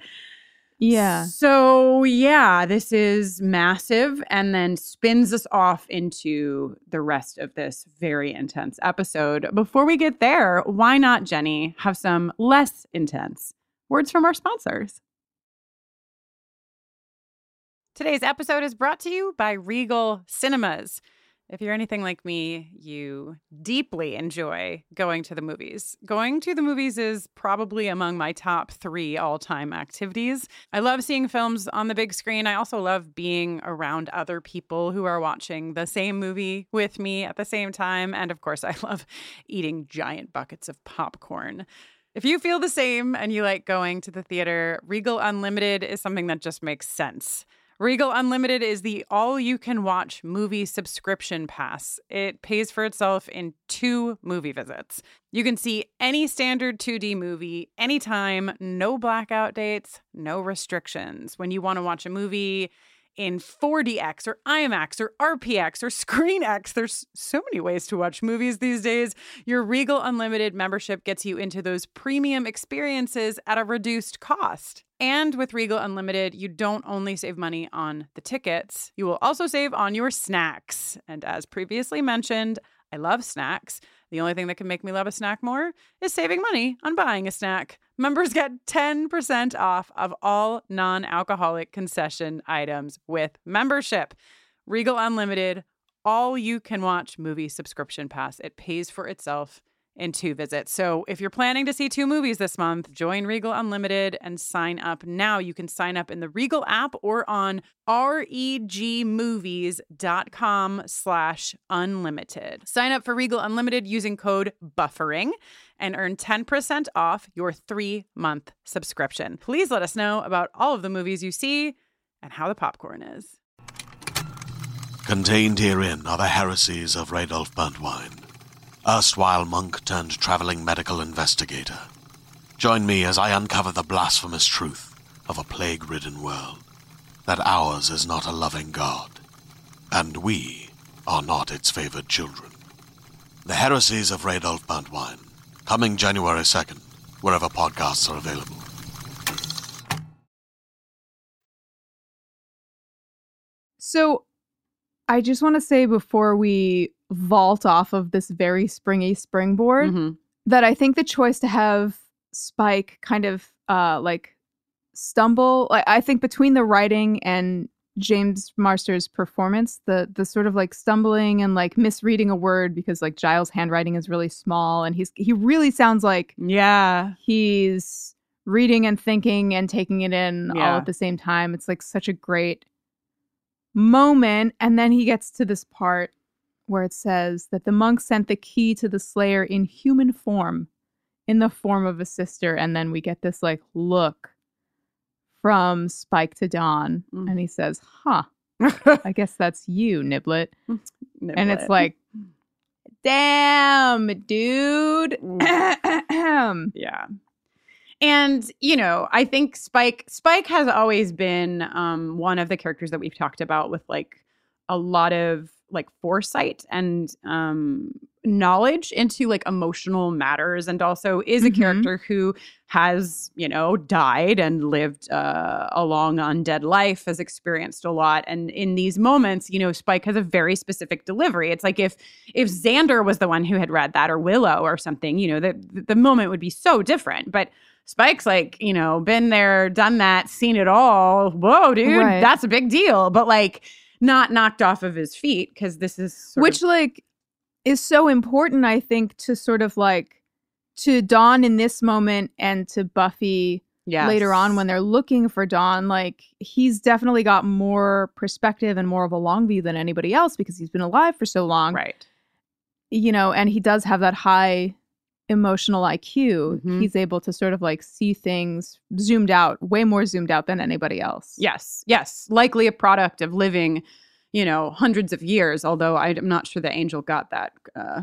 Yeah. So, yeah, this is massive and then spins us off into the rest of this very intense episode. Before we get there, why not, Jenny, have some less intense words from our sponsors? Today's episode is brought to you by Regal Cinemas. If you're anything like me, you deeply enjoy going to the movies. Going to the movies is probably among my top three all-time activities. I love seeing films on the big screen. I also love being around other people who are watching the same movie with me at the same time. And of course, I love eating giant buckets of popcorn. If you feel the same and you like going to the theater, Regal Unlimited is something that just makes sense. Regal Unlimited is the all-you-can-watch movie subscription pass. It pays for itself in two movie visits. You can see any standard two D movie anytime, no blackout dates, no restrictions. When you want to watch a movie in four D X or IMAX or R P X or ScreenX, there's so many ways to watch movies these days. Your Regal Unlimited membership gets you into those premium experiences at a reduced cost. And with Regal Unlimited, you don't only save money on the tickets, you will also save on your snacks. And as previously mentioned, I love snacks. The only thing that can make me love a snack more is saving money on buying a snack. Members get ten percent off of all non-alcoholic concession items with membership. Regal Unlimited, all you can watch movie subscription pass. It pays for itself in two visits. So if you're planning to see two movies this month, join Regal Unlimited and sign up now. You can sign up in the Regal app or on regmovies.com slash unlimited. Sign up for Regal Unlimited using code BUFFERING and earn ten percent off your three-month subscription. Please let us know about all of the movies you see and how the popcorn is. Contained herein are the heresies of Radolf Burntwine, erstwhile monk turned traveling medical investigator. Join me as I uncover the blasphemous truth of a plague-ridden world, that ours is not a loving God, and we are not its favored children. The heresies of Radolf Burntwine, coming January second, wherever podcasts are available. So I just want to say before we vault off of this very springy springboard Mm-hmm. that I think the choice to have Spike kind of uh like stumble, like, I think between the writing and James Marsters' performance, the the sort of like stumbling and like misreading a word because like Giles' handwriting is really small and he's he really sounds like Yeah. he's reading and thinking and taking it in all Yeah. at the same time. It's like such a great moment. And then he gets to this part where it says that the monk sent the key to the Slayer in human form, in the form of a sister. And then we get this like look from Spike to Dawn. Mm. And he says, huh, I guess that's you, Niblet. And it's Niblet. like, damn, dude. Yeah. And, you know, I think Spike Spike has always been um, one of the characters that we've talked about with like a lot of like foresight and um, knowledge into like emotional matters, and also is a Mhm. character who has, you know, died and lived uh, a long undead life, has experienced a lot. And in these moments, you know, Spike has a very specific delivery. It's like if if Xander was the one who had read that, or Willow or something, you know, the the moment would be so different. But Spike's like, you know, been there, done that, seen it all. Whoa, dude, Right. that's a big deal. But like not knocked off of his feet, because this is sort Which of, like is so important, I think, to sort of like to Dawn in this moment and to Buffy yes. later on when they're looking for Dawn. Like he's definitely got more perspective and more of a long view than anybody else because he's been alive for so long. right. You know, and he does have that high emotional I Q. Mhm. He's able to sort of like see things zoomed out, way more zoomed out than anybody else. Yes, yes. Likely a product of living, you know, hundreds of years, although I'm not sure that Angel got that. Uh,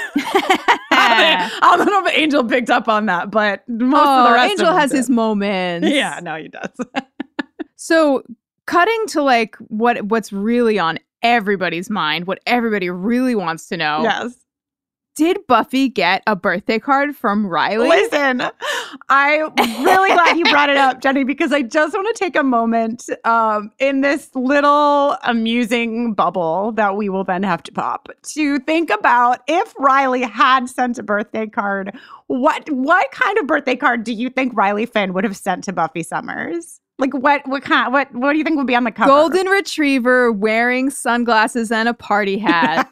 I don't know if Angel picked up on that, but most oh, of the rest Angel of them has did. his moments. Yeah, no, he does. So cutting to like what what's really on everybody's mind, what everybody really wants to know. Yes. Did Buffy get a birthday card from Riley? Listen, I'm really glad you brought it up, Jenny, because I just want to take a moment um, in this little amusing bubble that we will then have to pop to think about if Riley had sent a birthday card. What what kind of birthday card do you think Riley Finn would have sent to Buffy Summers? Like what what kind what what do you think would be on the cover? Golden Retriever wearing sunglasses and a party hat.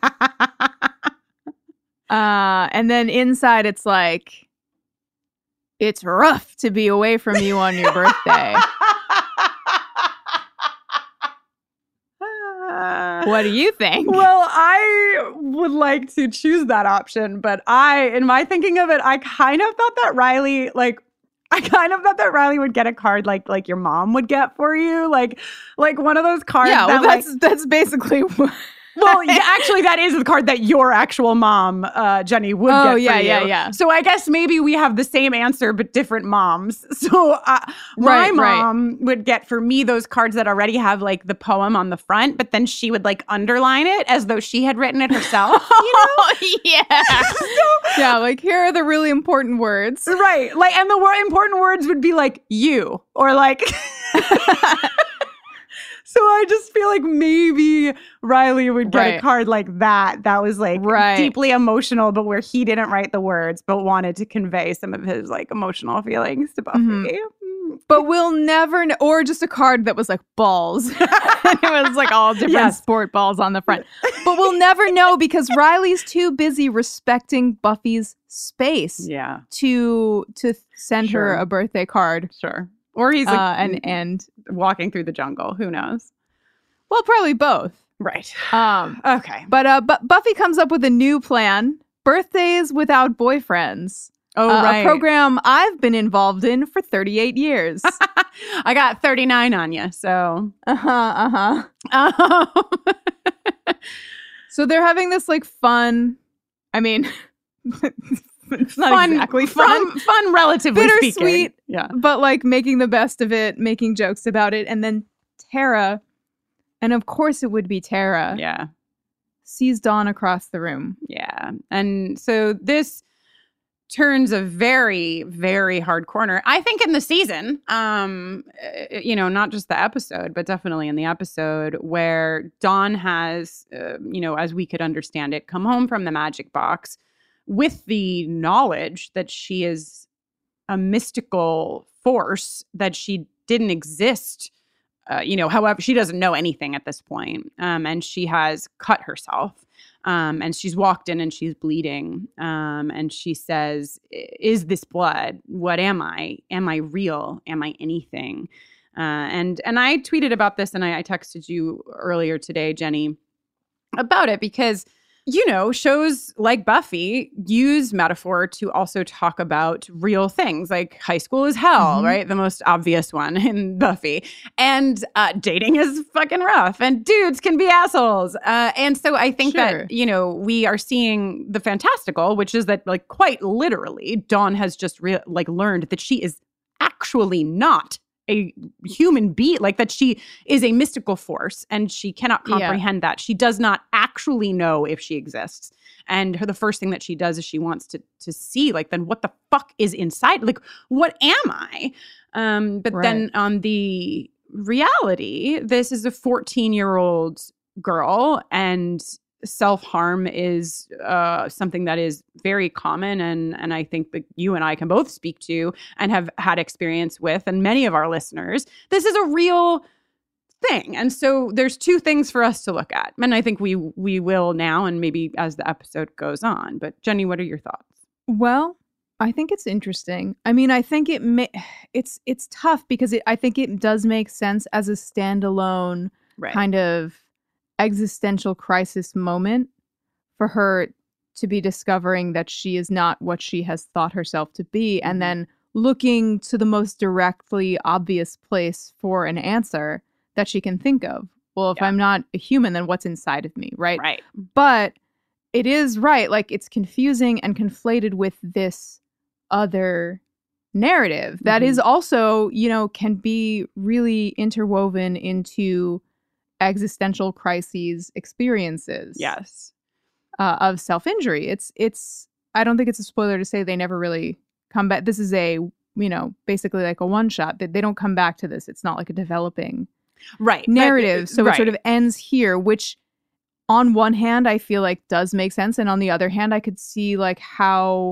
Uh, and then inside it's like, it's rough to be away from you on your birthday. What do you think? Well, I would like to choose that option, but I, in my thinking of it, I kind of thought that Riley, like, I kind of thought that Riley would get a card like like your mom would get for you, like like one of those cards. Yeah, well, that, that's like, that's basically what. well, yeah, actually, that is the card that your actual mom, uh, Jenny, would Oh, get for yeah, you. yeah, yeah. So I guess maybe we have the same answer, but different moms. So uh, my Right, right. mom would get for me those cards that already have like the poem on the front, but then she would like underline it as though she had written it herself. You know? yeah. yeah, like here are the really important words. Right. Like, and the wor- important words would be like you or like. So I just feel like maybe Riley would get Right. a card like that. That was like Right. deeply emotional, but where he didn't write the words, but wanted to convey some of his like emotional feelings to Buffy. Mhm. Mm. But we'll never know. Or just a card that was like balls. It was like all different Yes. sport balls on the front. But we'll never know because Riley's too busy respecting Buffy's space Yeah. to to send Sure. her a birthday card. Sure. Or he's like uh, and and walking through the jungle. Who knows? well, probably both. Right. Um, Okay. but uh, but Buffy comes up with a new plan: birthdays without boyfriends. Oh, uh, right. A program I've been involved in for thirty-eight years. I got thirty-nine on you, so. uh huh. Uh huh. Um, So they're having this like fun. I mean, it's not fun, exactly fun, Fun, fun relatively Bittersweet. speaking. Yeah. but like making the best of it, making jokes about it, and then Tara, and of course it would be Tara, Yeah. sees Dawn across the room. Yeah. And so this turns a very, very hard corner, I think, in the season. Um, uh, you know, not just the episode, but definitely in the episode where Dawn has, uh, you know, as we could understand it, come home from the magic box with the knowledge that she is a mystical force, that she didn't exist. Uh, you know, however, she doesn't know anything at this point. Um, and she has cut herself. Um, and she's walked in and she's bleeding. Um, and she says, "Is this blood? What am I? Am I real? Am I anything?" Uh, and and I tweeted about this, and I, I texted you earlier today, Jenny, about it because, you know, shows like Buffy use metaphor to also talk about real things, like high school is hell, Mhm. right? The most obvious one in Buffy. And uh, dating is fucking rough, and dudes can be assholes. Uh, and so I think Sure. that, you know, we are seeing the fantastical, which is that, like, quite literally, Dawn has just re- like learned that she is actually not a human being, like that she is a mystical force and she cannot Yeah. comprehend that. She does not actually know if she exists. And her, the first thing that she does is she wants to to see, like, then what the fuck is inside? Like, what am I? Um, but then on the reality, this is a fourteen-year-old girl, and self-harm is uh, something that is very common, and and I think that you and I can both speak to and have had experience with, and many of our listeners. This is a real thing, and so there's two things for us to look at, and I think we we will now, and maybe as the episode goes on. But Jenny, what are your thoughts? Well, I think it's interesting. I mean, I think it ma- it's it's tough because it, I think it does make sense as a standalone Right. kind of existential crisis moment for her to be discovering that she is not what she has thought herself to be, Mhm. and then looking to the most directly obvious place for an answer that she can think of. Well, if Yeah. I'm not a human, then what's inside of me, right? Right. But it is right, like it's confusing and conflated with this other narrative that Mhm. is also, you know, can be really interwoven into existential crises experiences Yes. uh, of self-injury. It's it's I don't think it's a spoiler to say they never really come back. This is a, you know, basically like a one shot. That they don't come back to this. It's not like a developing Right. But- narrative. So right. it sort of ends here, which on one hand I feel like does make sense, and on the other hand I could see like how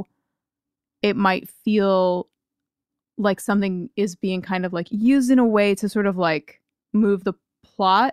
it might feel like something is being kind of like used in a way to sort of like move the plot,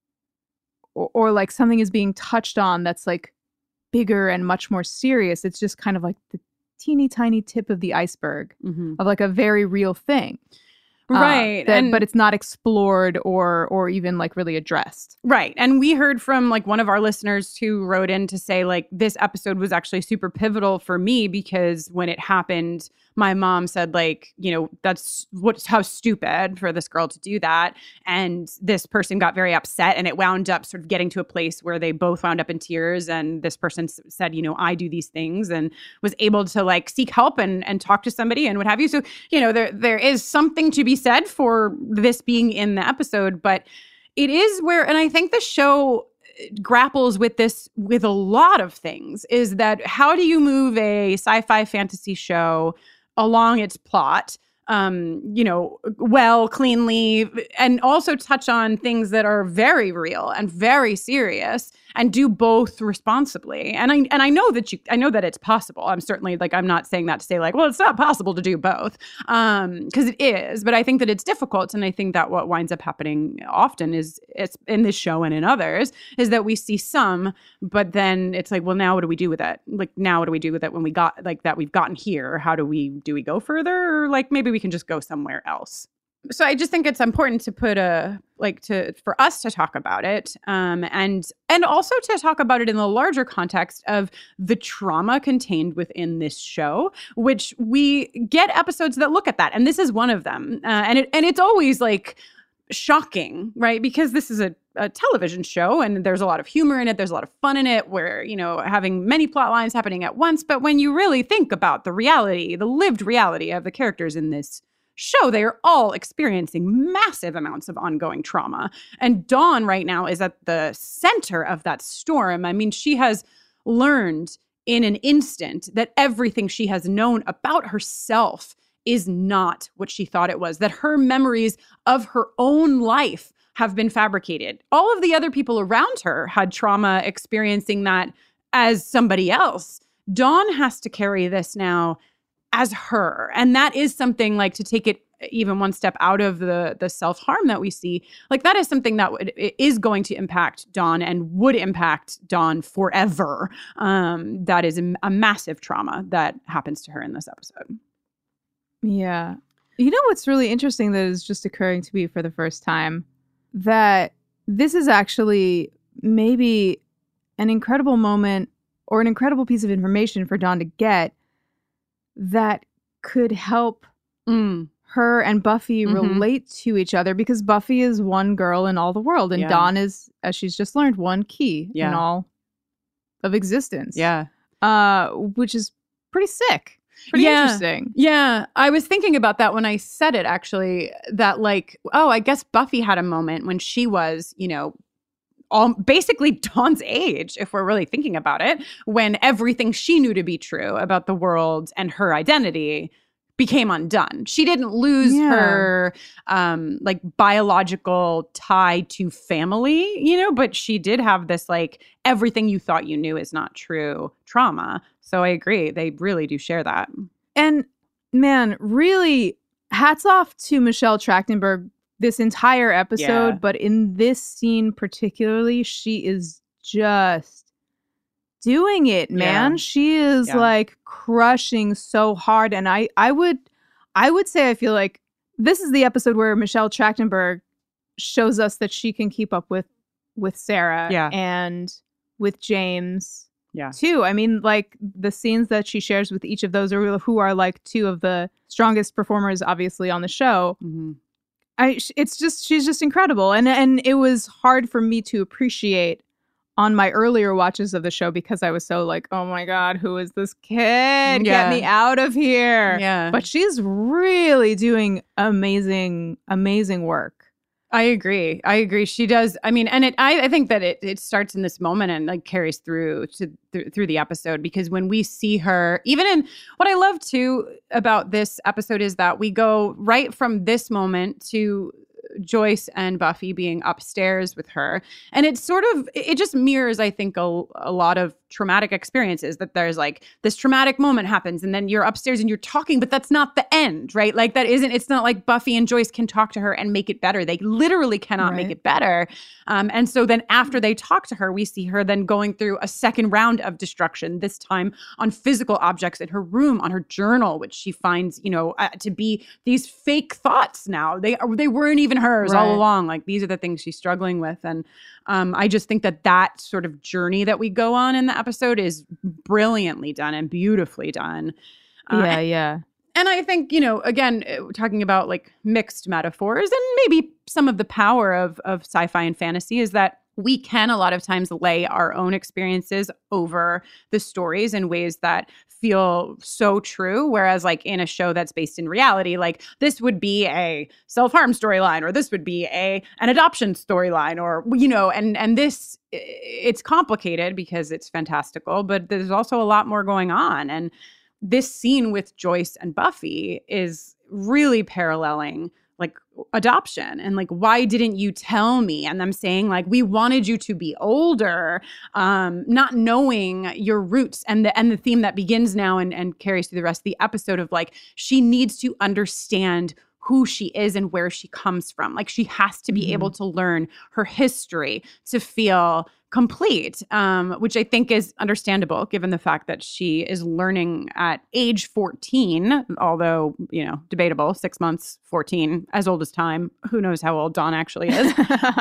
or, or like something is being touched on that's like bigger and much more serious. It's just kind of like the teeny tiny tip of the iceberg Mhm. of like a very real thing. Uh, Right. that- and but it's not explored or or even like really addressed. Right. And we heard from like one of our listeners who wrote in to say, like, this episode was actually super pivotal for me because when it happened, my mom said, like, you know, that's what's how stupid for this girl to do that. And this person got very upset, and it wound up sort of getting to a place where they both wound up in tears. And this person s- said, you know, I do these things, and was able to like seek help and and talk to somebody and what have you. So, you know, there there is something to be said for this being in the episode, but it is where, and I think the show grapples with this with a lot of things, is that how do you move a sci-fi fantasy show along its plot, um, you know, well, cleanly, and also touch on things that are very real and very serious, and do both responsibly. And I and I know that you I know that it's possible. I'm certainly like I'm not saying that to say like, well, it's not possible to do both. Um, because it is, but I think that it's difficult. And I think that what winds up happening often is it's in this show and in others is that we see some, but then it's like, well, now what do we do with it? Like now what do we do with it when we got like that we've gotten here? How do we do we go further? Or like maybe we can just go somewhere else. So I just think it's important to put a like to for us to talk about it, um, and and also to talk about it in the larger context of the trauma contained within this show, which we get episodes that look at that, and this is one of them, uh, and it and it's always like shocking, right? Because this is a, a television show, and there's a lot of humor in it, there's a lot of fun in it. We're you know having many plot lines happening at once, but when you really think about the reality, the lived reality of the characters in this show, they are all experiencing massive amounts of ongoing trauma. And Dawn right now is at the center of that storm. I mean, she has learned in an instant that everything she has known about herself is not what she thought it was, that her memories of her own life have been fabricated. All of the other people around her had trauma experiencing that as somebody else. Dawn has to carry this now as her. And that is something like to take it even one step out of the the self-harm that we see. Like that is something that would, is going to impact Dawn and would impact Dawn forever. Um, that is a, a massive trauma that happens to her in this episode. Yeah. You know what's really interesting that is just occurring to me for the first time? That this is actually maybe an incredible moment or an incredible piece of information for Dawn to get that could help mm. her and Buffy mm-hmm. relate to each other, because Buffy is one girl in all the world, and yeah. Dawn is, as she's just learned, one key yeah. in all of existence. Yeah. Uh, which is pretty sick. Pretty yeah. interesting. Yeah. I was thinking about that when I said it, actually, that like, oh, I guess Buffy had a moment when she was, you know, all basically Dawn's age, if we're really thinking about it, when everything she knew to be true about the world and her identity became undone. She didn't lose yeah. her um, like biological tie to family, you know, but she did have this like everything you thought you knew is not true trauma. So I agree. They really do share that. And man, really hats off to Michelle Trachtenberg this entire episode, Yeah. but in this scene particularly, she is just doing it, man. Yeah. She is Yeah. like crushing so hard. And I, I would, I would say I feel like this is the episode where Michelle Trachtenberg shows us that she can keep up with, with Sarah Yeah. and with James Yeah. too. I mean, like the scenes that she shares with each of those are who are like two of the strongest performers, obviously, on the show. Mm-hmm. I, it's just, she's just incredible. And and it was hard for me to appreciate on my earlier watches of the show because I was so like, oh my God, who is this kid? Yeah. Get me out of here. Yeah. But she's really doing amazing, amazing work. I agree. I agree. She does. I mean, and it. I, I think that it, it starts in this moment and like carries through to th- through the episode, because when we see her, even in what I love too about this episode is that we go right from this moment to Joyce and Buffy being upstairs with her, and it's sort of it just mirrors, I think, a, a lot of traumatic experiences. That there's like this traumatic moment happens, and then you're upstairs and you're talking, but that's not the end, right? Like that isn't. It's not like Buffy and Joyce can talk to her and make it better. They literally cannot Right. make it better. Um, and so then after they talk to her, we see her then going through a second round of destruction. This time on physical objects in her room, on her journal, which she finds, you know, uh, to be these fake thoughts. Now they they weren't even hers all Right. along. Like these are the things she's struggling with. And um, I just think that that sort of journey that we go on in the episode is brilliantly done and beautifully done. Uh, yeah, yeah. And I think, you know, again, uh, talking about like mixed metaphors and maybe some of the power of of sci-fi and fantasy is that we can a lot of times lay our own experiences over the stories in ways that feel so true. Whereas like in a show that's based in reality, like this would be a self-harm storyline, or this would be a an adoption storyline, or, you know, and and this, it's complicated because it's fantastical, but there's also a lot more going on. And this scene with Joyce and Buffy is really paralleling like adoption and like, why didn't you tell me? And them saying like, we wanted you to be older, um, not knowing your roots, and the and the theme that begins now and, and carries through the rest of the episode of like, she needs to understand who she is and where she comes from. Like she has to be mm-hmm. able to learn her history to feel complete, um, which I think is understandable given the fact that she is learning at age fourteen, although, you know, debatable, six months, fourteen, as old as time. Who knows how old Dawn actually is.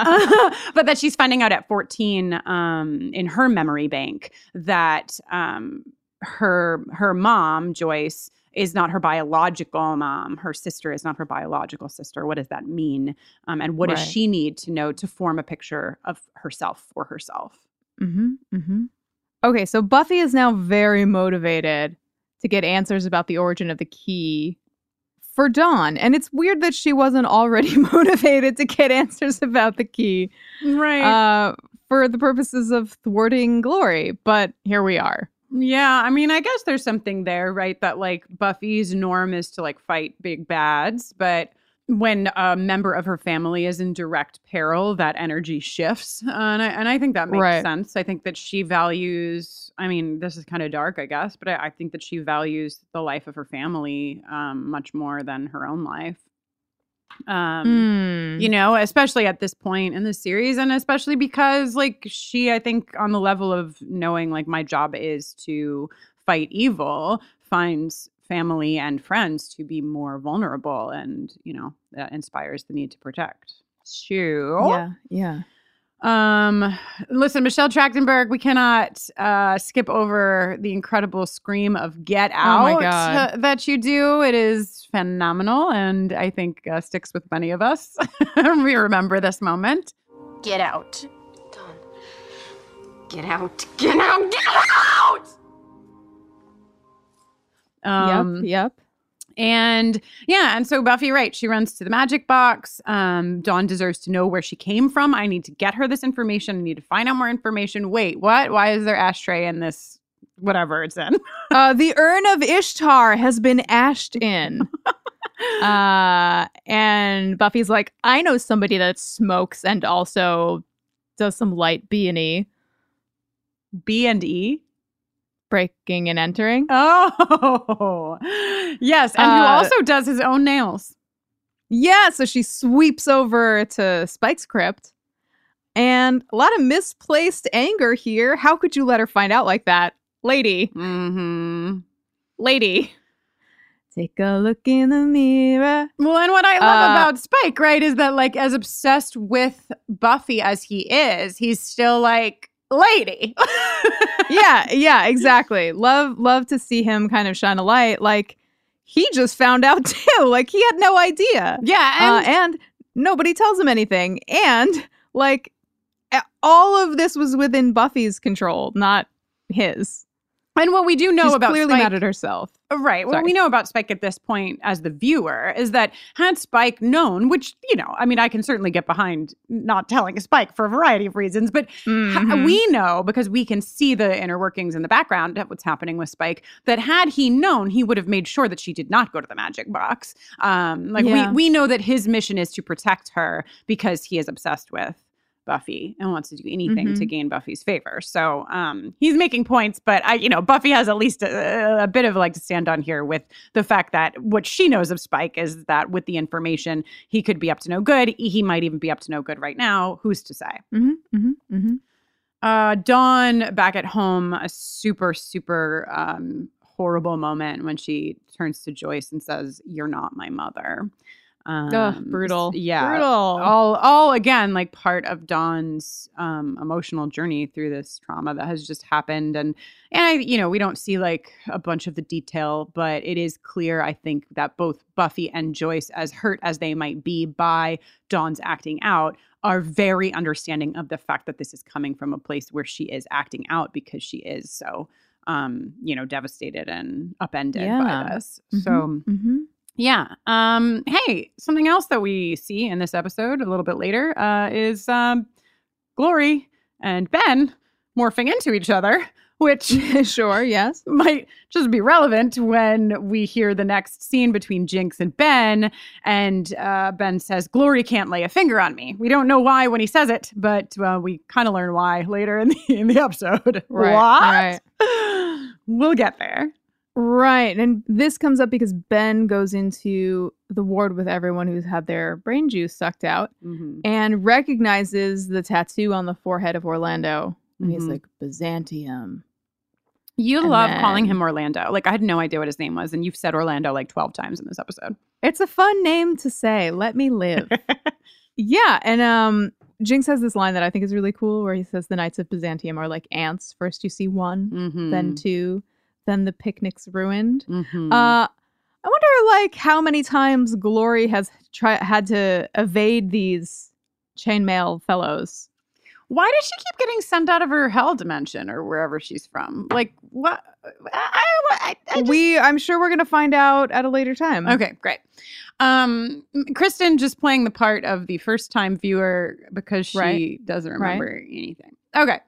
But that she's finding out at fourteen um, in her memory bank that um, her her mom, Joyce, is not her biological mom. Her sister is not her biological sister. What does that mean? Um, and what right. does she need to know to form a picture of herself for herself? Mm-hmm, mm-hmm. Okay, so Buffy is now very motivated to get answers about the origin of the key for Dawn. And it's weird that she wasn't already motivated to get answers about the key. Right. Uh, for the purposes of thwarting Glory. But here we are. Yeah, I mean, I guess there's something there, right? That like Buffy's norm is to like fight big bads, but when a member of her family is in direct peril, that energy shifts. Uh, and, I, and I think that makes right. sense. I think that she values, I mean, this is kind of dark, I guess, but I, I think that she values the life of her family um, much more than her own life. Um, mm. You know, especially at this point in the series, and especially because like she, I think on the level of knowing like my job is to fight evil, finds family and friends to be more vulnerable, and, you know, that inspires the need to protect. So, yeah, yeah. Um, listen, Michelle Trachtenberg, we cannot uh, skip over the incredible scream of "Get Out" oh my God. Uh, that you do. It is phenomenal, and I think uh, sticks with many of us. We remember this moment. Get out, Dawn. Get out! Get out! Get out! Um, yep. Yep. And yeah, and so Buffy, right, she runs to the magic box. Um, Dawn deserves to know where she came from. I need to get her this information. I need to find out more information. Wait, what? Why is there ashtray in this, whatever it's in? uh, the urn of Ishtar has been ashed in. uh, and Buffy's like, I know somebody that smokes and also does some light B and E. B and E? Breaking and entering. Oh, yes. And uh, who also does his own nails. Yeah, so she sweeps over to Spike's crypt. And a lot of misplaced anger here. How could you let her find out like that? Lady. Mm-hmm. Lady. Take a look in the mirror. Well, and what I love uh, about Spike, right, is that, like, as obsessed with Buffy as he is, he's still like, lady. yeah, yeah, exactly. Love, love to see him kind of shine a light. Like, he just found out too. Like, he had no idea. Yeah, and, uh, and nobody tells him anything. And like, all of this was within Buffy's control, not his. And what we do know She's about clearly Spike, mad at herself. Right. What Sorry. we know about Spike at this point as the viewer is that had Spike known, which, you know, I mean, I can certainly get behind not telling Spike for a variety of reasons, but mm-hmm. ha- we know, because we can see the inner workings in the background of what's happening with Spike, that had he known, he would have made sure that she did not go to the magic box. Um, like yeah. we, we know that his mission is to protect her because he is obsessed with Buffy and wants to do anything mm-hmm. to gain Buffy's favor. So um, he's making points, but I, you know, Buffy has at least a, a bit of a leg to stand on here with the fact that what she knows of Spike is that with the information, he could be up to no good. He might even be up to no good right now. Who's to say? Mm-hmm, mm-hmm, mm-hmm. Uh, Dawn back at home, a super, super um, horrible moment when she turns to Joyce and says, "You're not my mother." Um, Ugh, brutal. Yeah. Brutal. All, all again, like part of Dawn's um, emotional journey through this trauma that has just happened. And, and I, you know, we don't see like a bunch of the detail, but it is clear, I think, that both Buffy and Joyce, as hurt as they might be by Dawn's acting out, are very understanding of the fact that this is coming from a place where she is acting out because she is so, um, you know, devastated and upended yeah. by this. Mm-hmm. So, mm-hmm. Yeah. Um, hey, something else that we see in this episode a little bit later uh, is um, Glory and Ben morphing into each other which Sure, yes. might just be relevant when we hear the next scene between Jinx and Ben. And uh, Ben says, Glory can't lay a finger on me. We don't know why when he says it, but uh, we kind of learn why later in the, in the episode. Right, What? right. We'll get there. Right. And this comes up because Ben goes into the ward with everyone who's had their brain juice sucked out Mm-hmm. and recognizes the tattoo on the forehead of Orlando. And he's Mhm. like, Byzantium. You And love then- calling him Orlando. Like, I had no idea what his name was, and you've said Orlando like twelve times in this episode. It's a fun name to say. Let me live. Yeah. And um, Jinx has this line that I think is really cool where he says the Knights of Byzantium are like ants. First you see one, Mm-hmm. then two, then the picnic's ruined. Mm-hmm. Uh, I wonder, like, how many times Glory has try- had to evade these chainmail fellows. Why does she keep getting sent out of her hell dimension or wherever she's from? Like, what? I, I, I, I just- We, I'm sure we're gonna find out at a later time. Okay, great. Um, Kristen just playing the part of the first time viewer because she Right. doesn't Right. remember anything. Okay.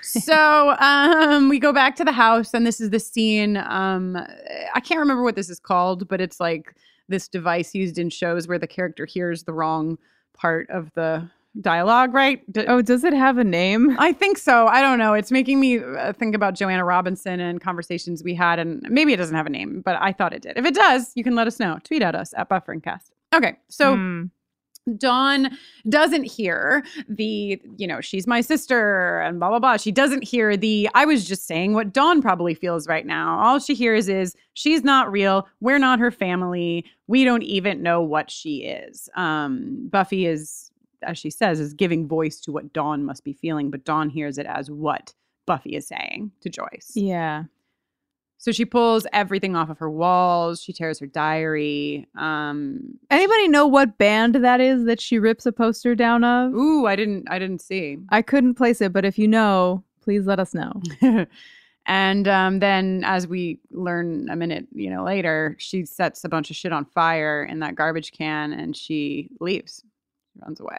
So um, we go back to the house, and this is the scene. Um, I can't remember what this is called, but it's like this device used in shows where the character hears the wrong part of the dialogue, right? D- Oh, does it have a name? I think so. I don't know. It's making me uh, think about Joanna Robinson and conversations we had, and maybe it doesn't have a name, but I thought it did. If it does, you can let us know. Tweet at us at BufferingCast. Okay, so Hmm. Dawn doesn't hear the, you know, she's my sister and blah, blah, blah. She doesn't hear the, I was just saying what Dawn probably feels right now. All she hears is, she's not real. We're not her family. We don't even know what she is. Um, Buffy is, as she says, is giving voice to what Dawn must be feeling, but Dawn hears it as what Buffy is saying to Joyce. Yeah. So she pulls everything off of her walls. She tears her diary. Um, Anybody know what band that is that she rips a poster down of? ooh, I didn't, I didn't see. I couldn't place it, but if you know, please let us know. And um, then, as we learn a minute, you know, later, she sets a bunch of shit on fire in that garbage can, and she leaves, runs away.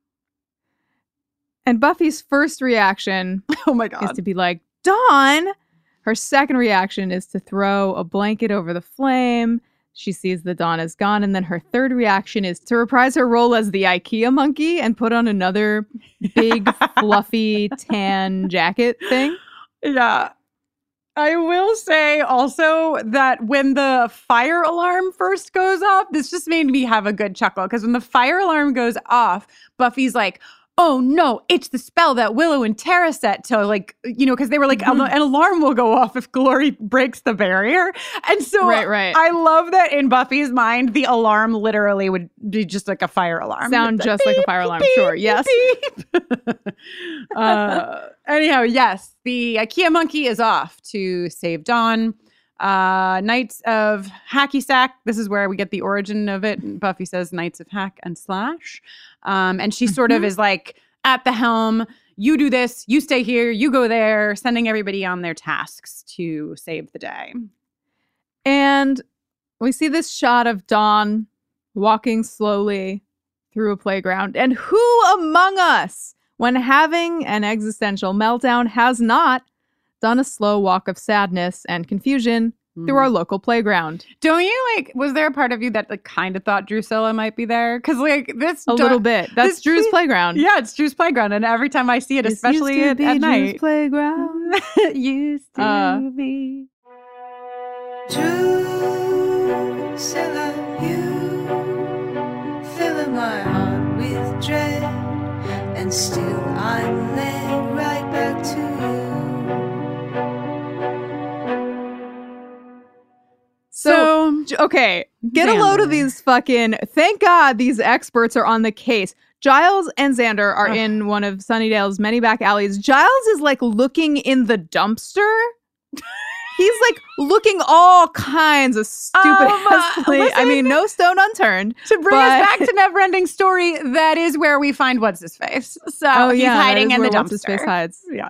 And Buffy's first reaction Oh my is god! to be like, Dawn! Her second reaction is to throw a blanket over the flame. She sees the Dawn is gone. And then her third reaction is to reprise her role as the IKEA monkey and put on another big, fluffy, tan jacket thing. Yeah. I will say also that when the fire alarm first goes off, this just made me have a good chuckle because when the fire alarm goes off, Buffy's like, oh no, it's the spell that Willow and Tara set to, like, you know, because they were like, an alarm will go off if Glory breaks the barrier. And so Right, right. I love that in Buffy's mind, the alarm literally would be just like a fire alarm. Sound It's just like a beep, fire alarm, beep, sure, beep, yes. beep. uh, anyhow, yes, the IKEA monkey is off to save Dawn. Uh, Knights of Hacky Sack. This is where we get the origin of it. And Buffy says Knights of Hack and Slash. Um, and she sort of is like at the helm. You do this, you stay here, you go there, sending everybody on their tasks to save the day. And we see this shot of Dawn walking slowly through a playground. And who among us, when having an existential meltdown, has not done a slow walk of sadness and confusion through our local playground? Don't you like, was there a part of you that like kind of thought Drusilla might be there? Because like this. A little bit. That's this Drew's play- playground. Yeah, it's Drew's playground. And every time I see it, This especially used to at, be at Drew's night. playground. used to Uh, be. Drusilla, you filling my heart with dread, and still I'm led right back to you. So, j- okay, get a load of Xander. these fucking. Thank God these experts are on the case. Giles and Xander are Ugh. in one of Sunnydale's many back alleys. Giles is like looking in the dumpster. He's like looking all kinds of stupid Um, ass uh, pla- I listen. mean, no stone unturned. To bring But- us back to Neverending Story, that is where we find what's his face. So Oh he's yeah, that hiding is in the where dumpster. what's his face hides. Yeah.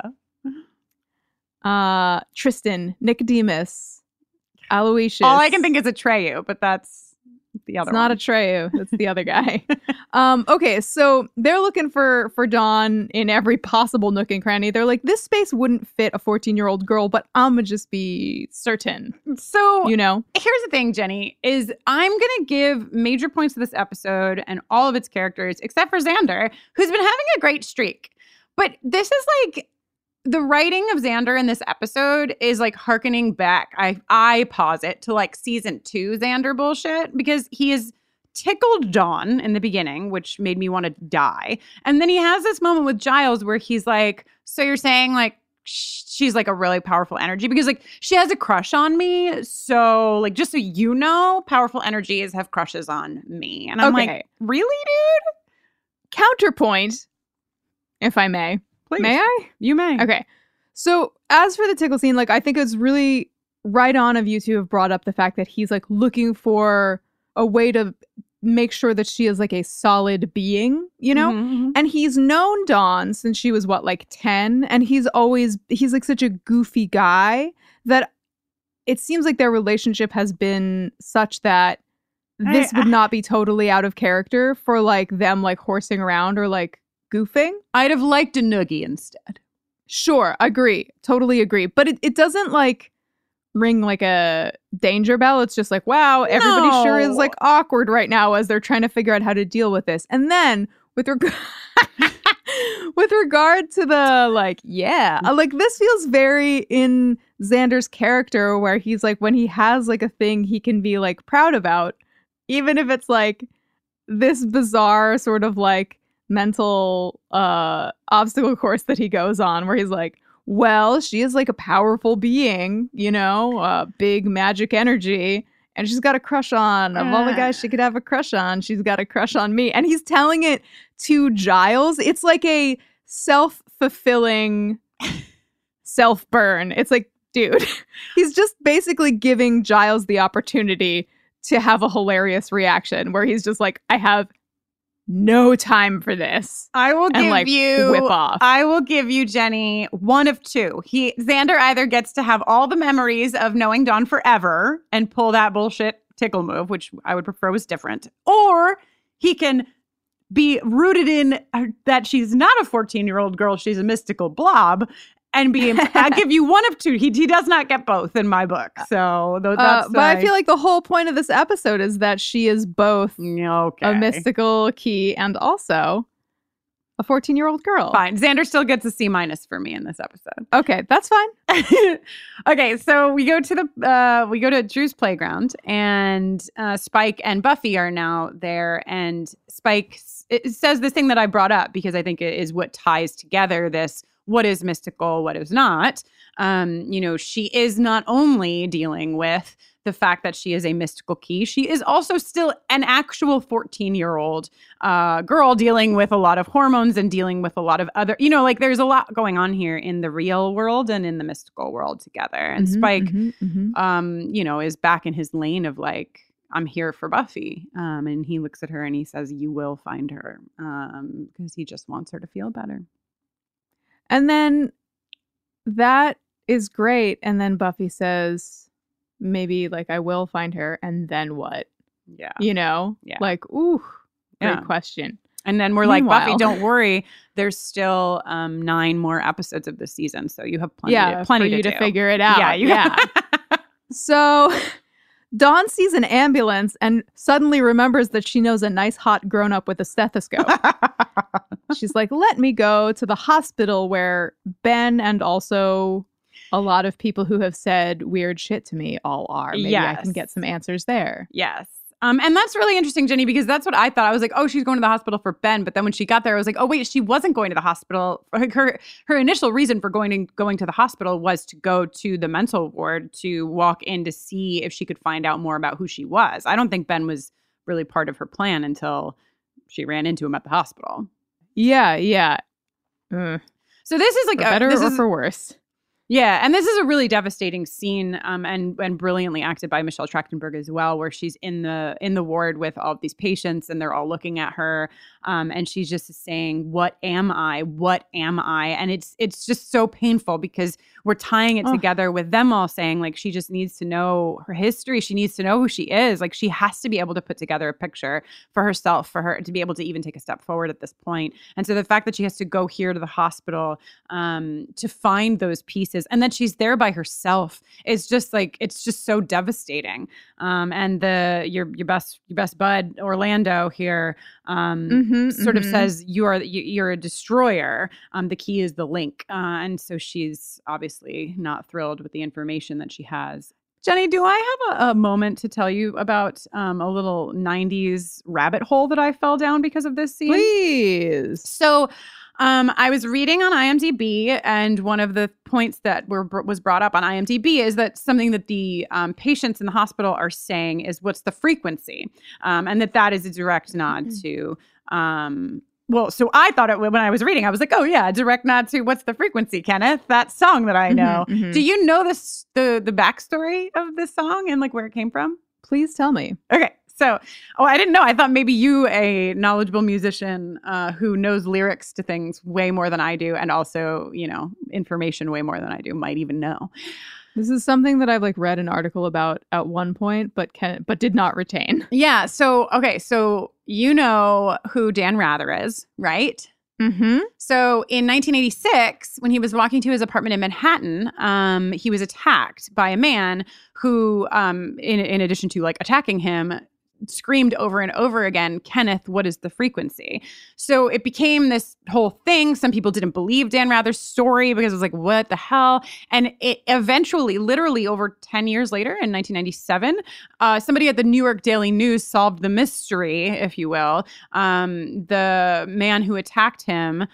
Uh, Tristan, Nicodemus, Aloysius. All I can think is Atreyu, but that's the other It's not one. Atreyu. It's the other guy. um, okay, so they're looking for for Dawn in every possible nook and cranny. They're like, this space wouldn't fit a fourteen-year-old girl, but I'm gonna just be certain. So You know? here's the thing, Jenny, is I'm going to give major points to this episode and all of its characters, except for Xander, who's been having a great streak. But this is like, the writing of Xander in this episode is like hearkening back, I, I posit, to like season two Xander bullshit, because he is tickled Dawn in the beginning, which made me want to die. And then he has this moment with Giles where he's like, so you're saying like, she's like a really powerful energy, because like she has a crush on me. So like, just so you know, powerful energies have crushes on me. And I'm Okay. like, really, dude? Counterpoint, if I may. Please. May I? You may. Okay. So as for the tickle scene, like I think it's really right on of you to have brought up the fact that he's like looking for a way to make sure that she is like a solid being, you know? Mhm, mhm. And he's known Dawn since she was what, like ten? And he's always, he's like such a goofy guy that it seems like their relationship has been such that this I- would not be totally out of character for like them like horsing around or like goofing. I'd have liked a noogie instead. Sure, agree. Totally agree. But it, it doesn't like ring like a danger bell. It's just like, wow, everybody sure is No. like awkward right now as they're trying to figure out how to deal with this. And then with regard with regard to the like, yeah, uh, like this feels very in Xander's character where he's like, when he has like a thing he can be like proud about, even if it's like this bizarre sort of like mental uh obstacle course that he goes on where he's like, well, she is like a powerful being, you know, uh, big magic energy, and she's got a crush on, of all the guys she could have a crush on, she's got a crush on me. And he's telling it to Giles. It's like a self-fulfilling self-burn. It's like, dude, he's just basically giving Giles the opportunity to have a hilarious reaction where he's just like, I have no time for this. I will And, give like, you whip off. I will give you, Jenny, one of two. He Xander either gets to have all the memories of knowing Dawn forever and pull that bullshit tickle move, which I would prefer was different, or he can be rooted in uh, that she's not a fourteen-year-old girl, she's a mystical blob, and be I'll give you one of two. He he does not get both in my book. So th- that's Uh, but I feel like the whole point of this episode is that she is both okay. a mystical key and also a fourteen-year-old girl. Fine. Xander still gets a C minus for me in this episode. Okay, that's fine. Okay, so we go to the uh, we go to Drew's playground, and uh, Spike and Buffy are now there. And Spike s- it says this thing that I brought up because I think it is what ties together this: what is mystical, what is not. Um, you know, she is not only dealing with the fact that she is a mystical key, she is also still an actual fourteen-year-old uh, girl dealing with a lot of hormones and dealing with a lot of other, you know, like there's a lot going on here in the real world and in the mystical world together. And Mhm, Spike, mhm, mhm. um, you know, is back in his lane of like, I'm here for Buffy. Um, and he looks at her and he says, you will find her, um, because he just wants her to feel better. And then that is great. And then Buffy says, maybe like I will find her. And then what? Yeah. You know? Yeah. Like, ooh, great Yeah. question. And then we're like, Buffy, Meanwhile- don't worry. There's still um, nine more episodes of this season. So you have plenty, yeah, to, plenty for you to, to, do. figure it out. Yeah. You yeah. So Dawn sees an ambulance and suddenly remembers that she knows a nice hot grown up with a stethoscope. She's like, let me go to the hospital where Ben and also a lot of people who have said weird shit to me all are. Maybe I can Yes. get some answers there. Yes. Um, and that's really interesting, Jenny, because that's what I thought. I was like, oh, she's going to the hospital for Ben. But then when she got there, I was like, oh, wait, she wasn't going to the hospital. Her her initial reason for going to, going to the hospital was to go to the mental ward to walk in to see if she could find out more about who she was. I don't think Ben was really part of her plan until she ran into him at the hospital. Yeah, yeah. Ugh. So this is like For a, better this or is, for worse. Yeah, and this is a really devastating scene, um, and and brilliantly acted by Michelle Trachtenberg as well, where she's in the in the ward with all of these patients, and they're all looking at her, um, and she's just saying, "What am I? What am I?" And it's it's just so painful because we're tying it Oh. together with them all saying, like, she just needs to know her history, she needs to know who she is, like she has to be able to put together a picture for herself, for her to be able to even take a step forward at this point. And so the fact that she has to go here to the hospital um, to find those pieces, and that she's there by herself is just like, it's just so devastating. Um, and the your your best your best bud Orlando here um, Mhm, sort of mhm. says you are you, you're a destroyer. Um, the key is the link, uh, and so she's obviously not thrilled with the information that she has. Jenny, do I have a, a moment to tell you about um, a little nineties rabbit hole that I fell down because of this scene? Please. So um, I was reading on IMDb, and one of the points that were was brought up on IMDb is that something that the um, patients in the hospital are saying is, what's the frequency? Um, and that that is a direct nod Mm-hmm. to... Um, well, so I thought it when I was reading, I was like, oh yeah, a direct nod to What's the Frequency, Kenneth? That song that I know. Mhm, mhm. Do you know this the the backstory of this song and like where it came from? Please tell me. Okay. So, oh, I didn't know. I thought maybe you, a knowledgeable musician uh, who knows lyrics to things way more than I do, and also, you know, information way more than I do, might even know. This is something that I've like read an article about at one point, but can but did not retain. Yeah. So, okay. So you know who Dan Rather is, right? Mm-hmm. So in nineteen eighty-six, when he was walking to his apartment in Manhattan, um, he was attacked by a man who, um, in, in addition to like attacking him, screamed over and over again, Kenneth, what is the frequency? So it became this whole thing. Some people didn't believe Dan Rather's story because it was like, what the hell? And it eventually, literally over ten years later, in nineteen ninety-seven, uh, somebody at the New York Daily News solved the mystery, if you will. Um, the man who attacked him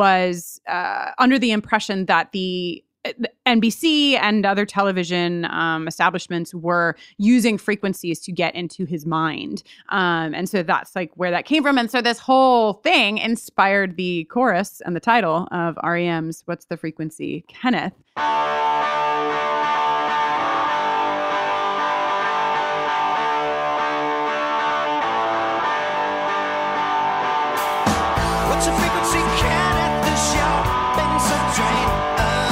was uh, under the impression that the N B C and other television um, establishments were using frequencies to get into his mind. Um, and so that's like where that came from. And so this whole thing inspired the chorus and the title of R E M's What's the Frequency, Kenneth? What's the frequency, Kenneth? The show been so drained.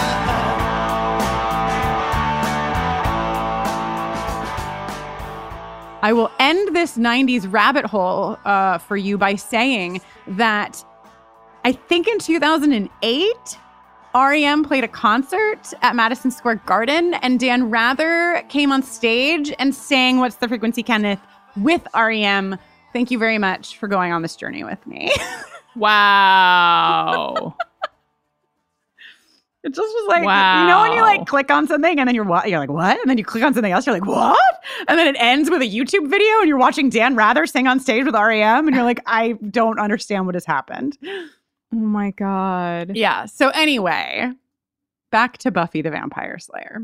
I will end this nineties rabbit hole uh, for you by saying that I think in two thousand eight, R E M played a concert at Madison Square Garden, and Dan Rather came on stage and sang What's the Frequency, Kenneth with R E M. Thank you very much for going on this journey with me. Wow. It just was like, Wow. you know, when you like click on something and then you're what? You're like, what? And then you click on something else, you're like, what? And then it ends with a YouTube video and you're watching Dan Rather sing on stage with R E M and you're like, I don't understand what has happened. Oh my God. Yeah. So anyway, back to Buffy the Vampire Slayer.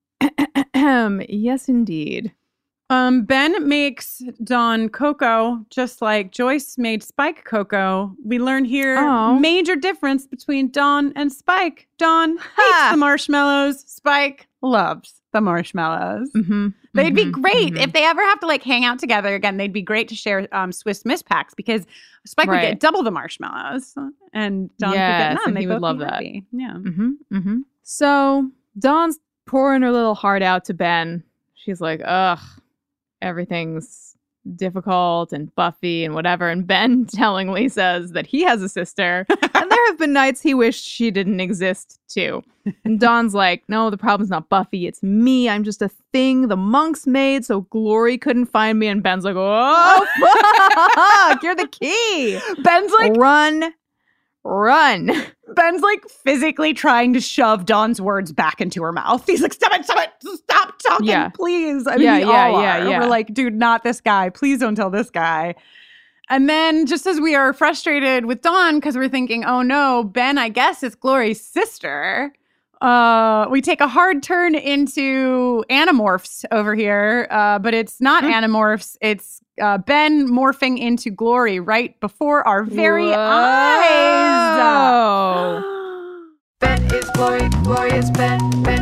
Yes, indeed. Um, Ben makes Dawn cocoa just like Joyce made Spike cocoa. We learn here Oh. major difference between Dawn and Spike. Dawn hates Ha! the marshmallows. Spike loves the marshmallows. Mm-hmm. They'd be Mhm, great mhm. if they ever have to like hang out together again. They'd be great to share um, Swiss Miss packs because Spike would Right. get double the marshmallows and Dawn could Yes, get none. and They'd he would both love be that. happy. Yeah. Mm-hmm, mm-hmm. So Dawn's pouring her little heart out to Ben. She's like, ugh, everything's difficult and Buffy and whatever. And Ben tellingly says that he has a sister and there have been nights he wished she didn't exist too. And Dawn's like, no, the problem's not Buffy. It's me. I'm just a thing the monks made so Glory couldn't find me. And Ben's like, oh, fuck, you're the key. Ben's like Run, run. Ben's like physically trying to shove Dawn's words back into her mouth. He's like, stop it, stop it, stop talking, Yeah. please. I mean, Yeah, we yeah, all yeah, are. yeah. We're like, dude, not this guy. Please don't tell this guy. And then just as we are frustrated with Dawn because we're thinking, oh no, Ben, I guess is Glory's sister. Uh, we take a hard turn into Animorphs over here, uh, but it's not Mm. Animorphs. It's uh, Ben morphing into Glory right before our very Whoa. eyes. Ben is Glory, Glory is Ben, Ben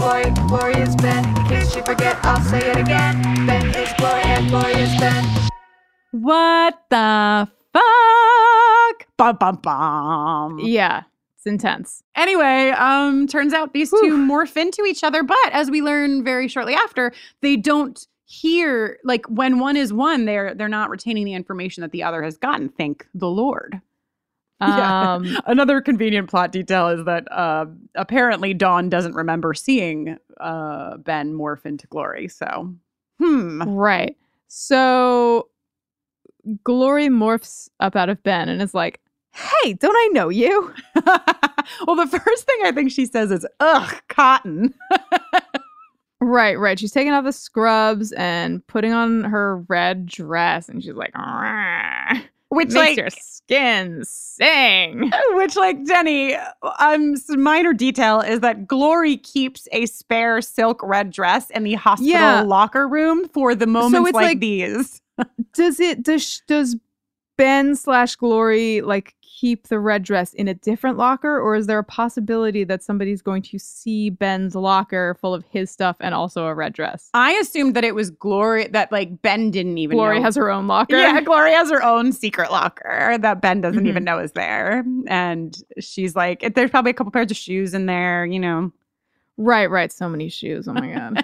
Glory, Glory is Ben. In case you forget, I'll say it again. Ben is Glory and Glory is Ben. What the fuck? Bum, bum, bum. Yeah, it's intense. Anyway, um, turns out these Whew. two morph into each other, but as we learn very shortly after, they don't hear, like when one is one, they're they're not retaining the information that the other has gotten. Thank the Lord. Um, Yeah. Another convenient plot detail is that uh, apparently Dawn doesn't remember seeing uh, Ben morph into Glory. So, hmm. Right. So Glory morphs up out of Ben and is like, hey, don't I know you? Well, the first thing I think she says is, ugh, cotton. Right, right. She's taking off the scrubs and putting on her red dress, and she's like, "Rah." Which, Makes like, your skin sing. which, like, Jenny, um, some minor detail is that Glory keeps a spare silk red dress in the hospital Yeah. locker room for the moments it's like, like- these. Does it does does Ben slash Glory like keep the red dress in a different locker, or is there a possibility that somebody's going to see Ben's locker full of his stuff and also a red dress? I assumed that it was Glory, that, like, Ben didn't even Glory know. has her own locker. Yeah, Glory has her own secret locker that Ben doesn't Mhm. even know is there. And she's like, there's probably a couple pairs of shoes in there, you know. Right, right. So many shoes. Oh my god.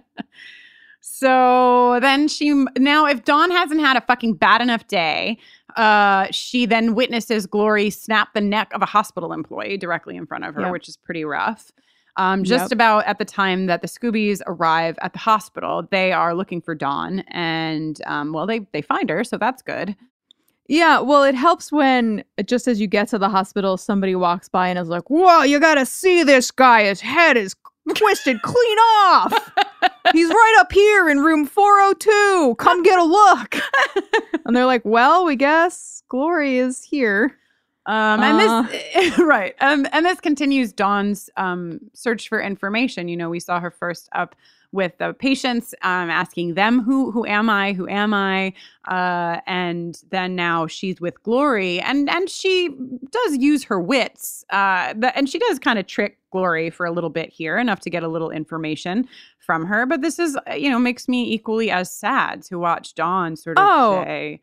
So then she, now if Dawn hasn't had a fucking bad enough day, uh, she then witnesses Glory snap the neck of a hospital employee directly in front of her, Yep. which is pretty rough. Um, just Yep. about at the time that the Scoobies arrive at the hospital, they are looking for Dawn, and um, well, they they find her, so that's good. Yeah, well, it helps when just as you get to the hospital, somebody walks by and is like, "Whoa, you gotta see this guy. His head is twisted clean off. He's right up here in room four oh two. Come get a look." And they're like, "Well, we guess Glory is here." Um, and this, right. Um, and this continues Dawn's um, search for information. You know, we saw her first up with the patients, um, asking them, who, who am I? Who am I? Uh, and then now she's with Glory, and, and she does use her wits. Uh, the, and she does kind of trick Glory for a little bit here, enough to get a little information from her. But this is, you know, makes me equally as sad to watch Dawn sort of Oh. say,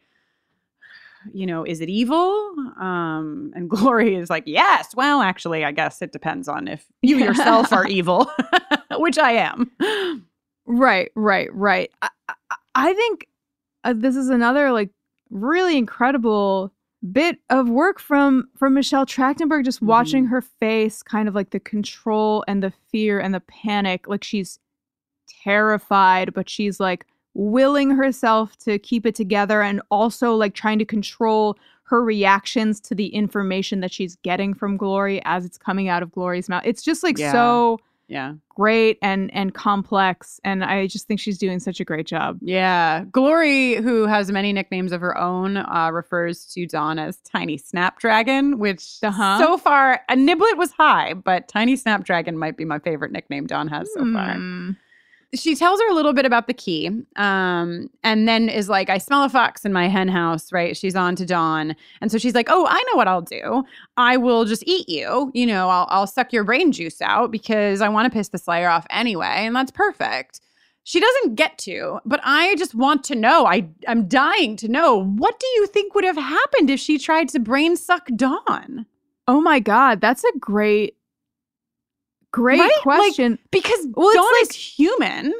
you know, is it evil? Um, and Glory is like, yes. Well, actually, I guess it depends on if you yourself are evil, which I am. Right, right, right. I, I, I think uh, this is another like really incredible bit of work from from Michelle Trachtenberg, just watching her face, kind of like the control and the fear and the panic. Like she's terrified, but she's like willing herself to keep it together and also like trying to control her reactions to the information that she's getting from Glory as it's coming out of Glory's mouth. It's just like Yeah. so Yeah. great and and complex, and I just think she's doing such a great job. Yeah. Glory, who has many nicknames of her own, uh, refers to Dawn as Tiny Snapdragon, which Uh-huh. so far, a Niblet was high, but Tiny Snapdragon might be my favorite nickname Dawn has so far. Hmm. She tells her a little bit about the key, um, and then is like, I smell a fox in my hen house, right? She's on to Dawn. And so she's like, oh, I know what I'll do. I will just eat you. You know, I'll, I'll suck your brain juice out because I want to piss the Slayer off anyway. And that's perfect. She doesn't get to, but I just want to know. I, I'm dying to know. What do you think would have happened if she tried to brain suck Dawn? Oh my God, that's a great, great Right? Like, question. Because Well, it's Dawn like- is human.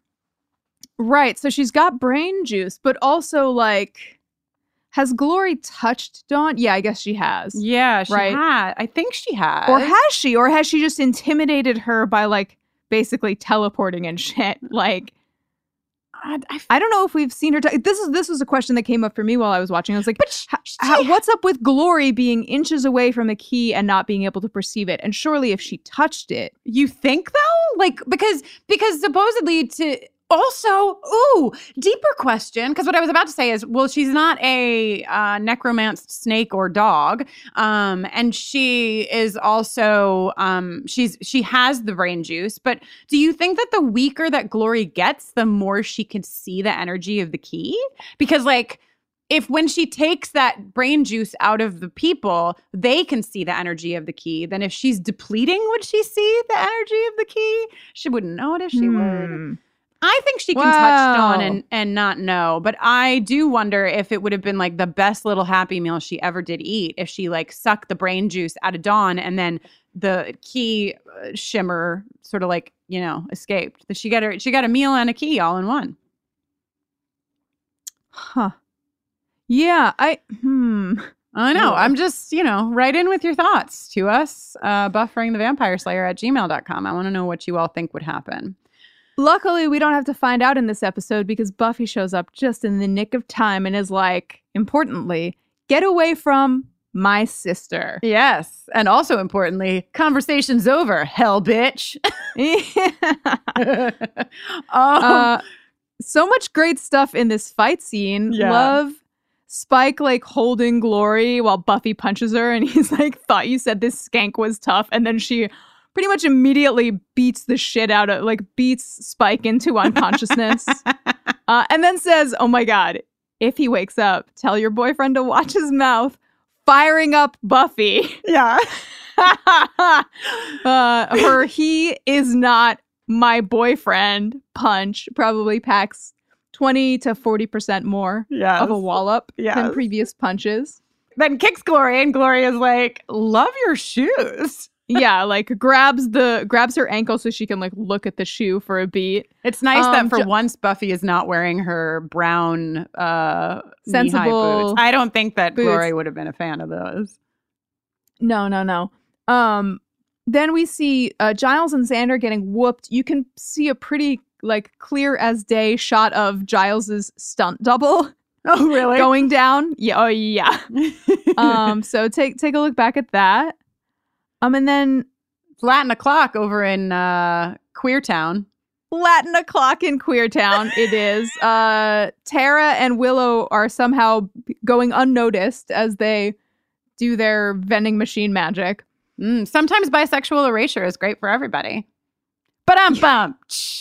Right, so she's got brain juice, but also like, has Glory touched Dawn? Yeah, I guess she has. Yeah, she Right. had. I think she has. Or has she? Or has she just intimidated her by like basically teleporting and shit? Like, I, I I don't know if we've seen her. T- this is this was a question that came up for me while I was watching. I was like, But sh- "H- she how, what's up with Glory being inches away from the key and not being able to perceive it? And surely, if she touched it, You think though? Like because because supposedly to also, ooh, deeper question. Because what I was about to say is, well, she's not a uh, necromanced snake or dog, um, and she is also um, she's she has the brain juice. But do you think that the weaker that Glory gets, the more she can see the energy of the key? Because like. if when she takes that brain juice out of the people, they can see the energy of the key, then if she's depleting, would she see the energy of the key? She wouldn't notice. She Hmm. would. I think she can Wow. touch Dawn and, and not know. But I do wonder if it would have been like the best little Happy Meal she ever did eat if she like sucked the brain juice out of Dawn and then the key uh, shimmer sort of like, you know, escaped. That she got her, she got a meal and a key all in one. Huh. Yeah, I hmm. I know. Cool. I'm just, you know, write in with your thoughts to us, uh, buffering the vampire slayer at gmail dot com. I want to know what you all think would happen. Luckily, we don't have to find out in this episode because Buffy shows up just in the nick of time and is like, importantly, get away from my sister. Yes. And also importantly, conversation's over, hell bitch. um, uh, so much great stuff in this fight scene. Yeah. Love Spike like holding Glory while Buffy punches her and he's like, thought you said this skank was tough. And then she pretty much immediately beats the shit out of, like, beats Spike into unconsciousness. uh, and then says, oh my God, if he wakes up, tell your boyfriend to watch his mouth, firing up Buffy. yeah. uh, her he is not my boyfriend punch probably packs twenty to forty percent more Yes. of a wallop Yes. than previous punches. Then kicks Glory and Glory is like, love your shoes. Yeah, like grabs the grabs her ankle so she can like look at the shoe for a beat. It's nice Um, that for ju- once Buffy is not wearing her brown uh knee-high Sensible boots. I don't think that boots. Glory would have been a fan of those. No, no, no. Um, then we see uh, Giles and Xander getting whooped. You can see a pretty like clear as day shot of Giles's stunt double Oh, really? going down. Yeah, oh yeah. um, so take take a look back at that. Um, and then Latin o'clock over in uh Queer Town. Latin o'clock in Queer Town. It is. Uh, Tara and Willow are somehow going unnoticed as they do their vending machine magic. Mm, sometimes bisexual erasure is great for everybody. But um bum.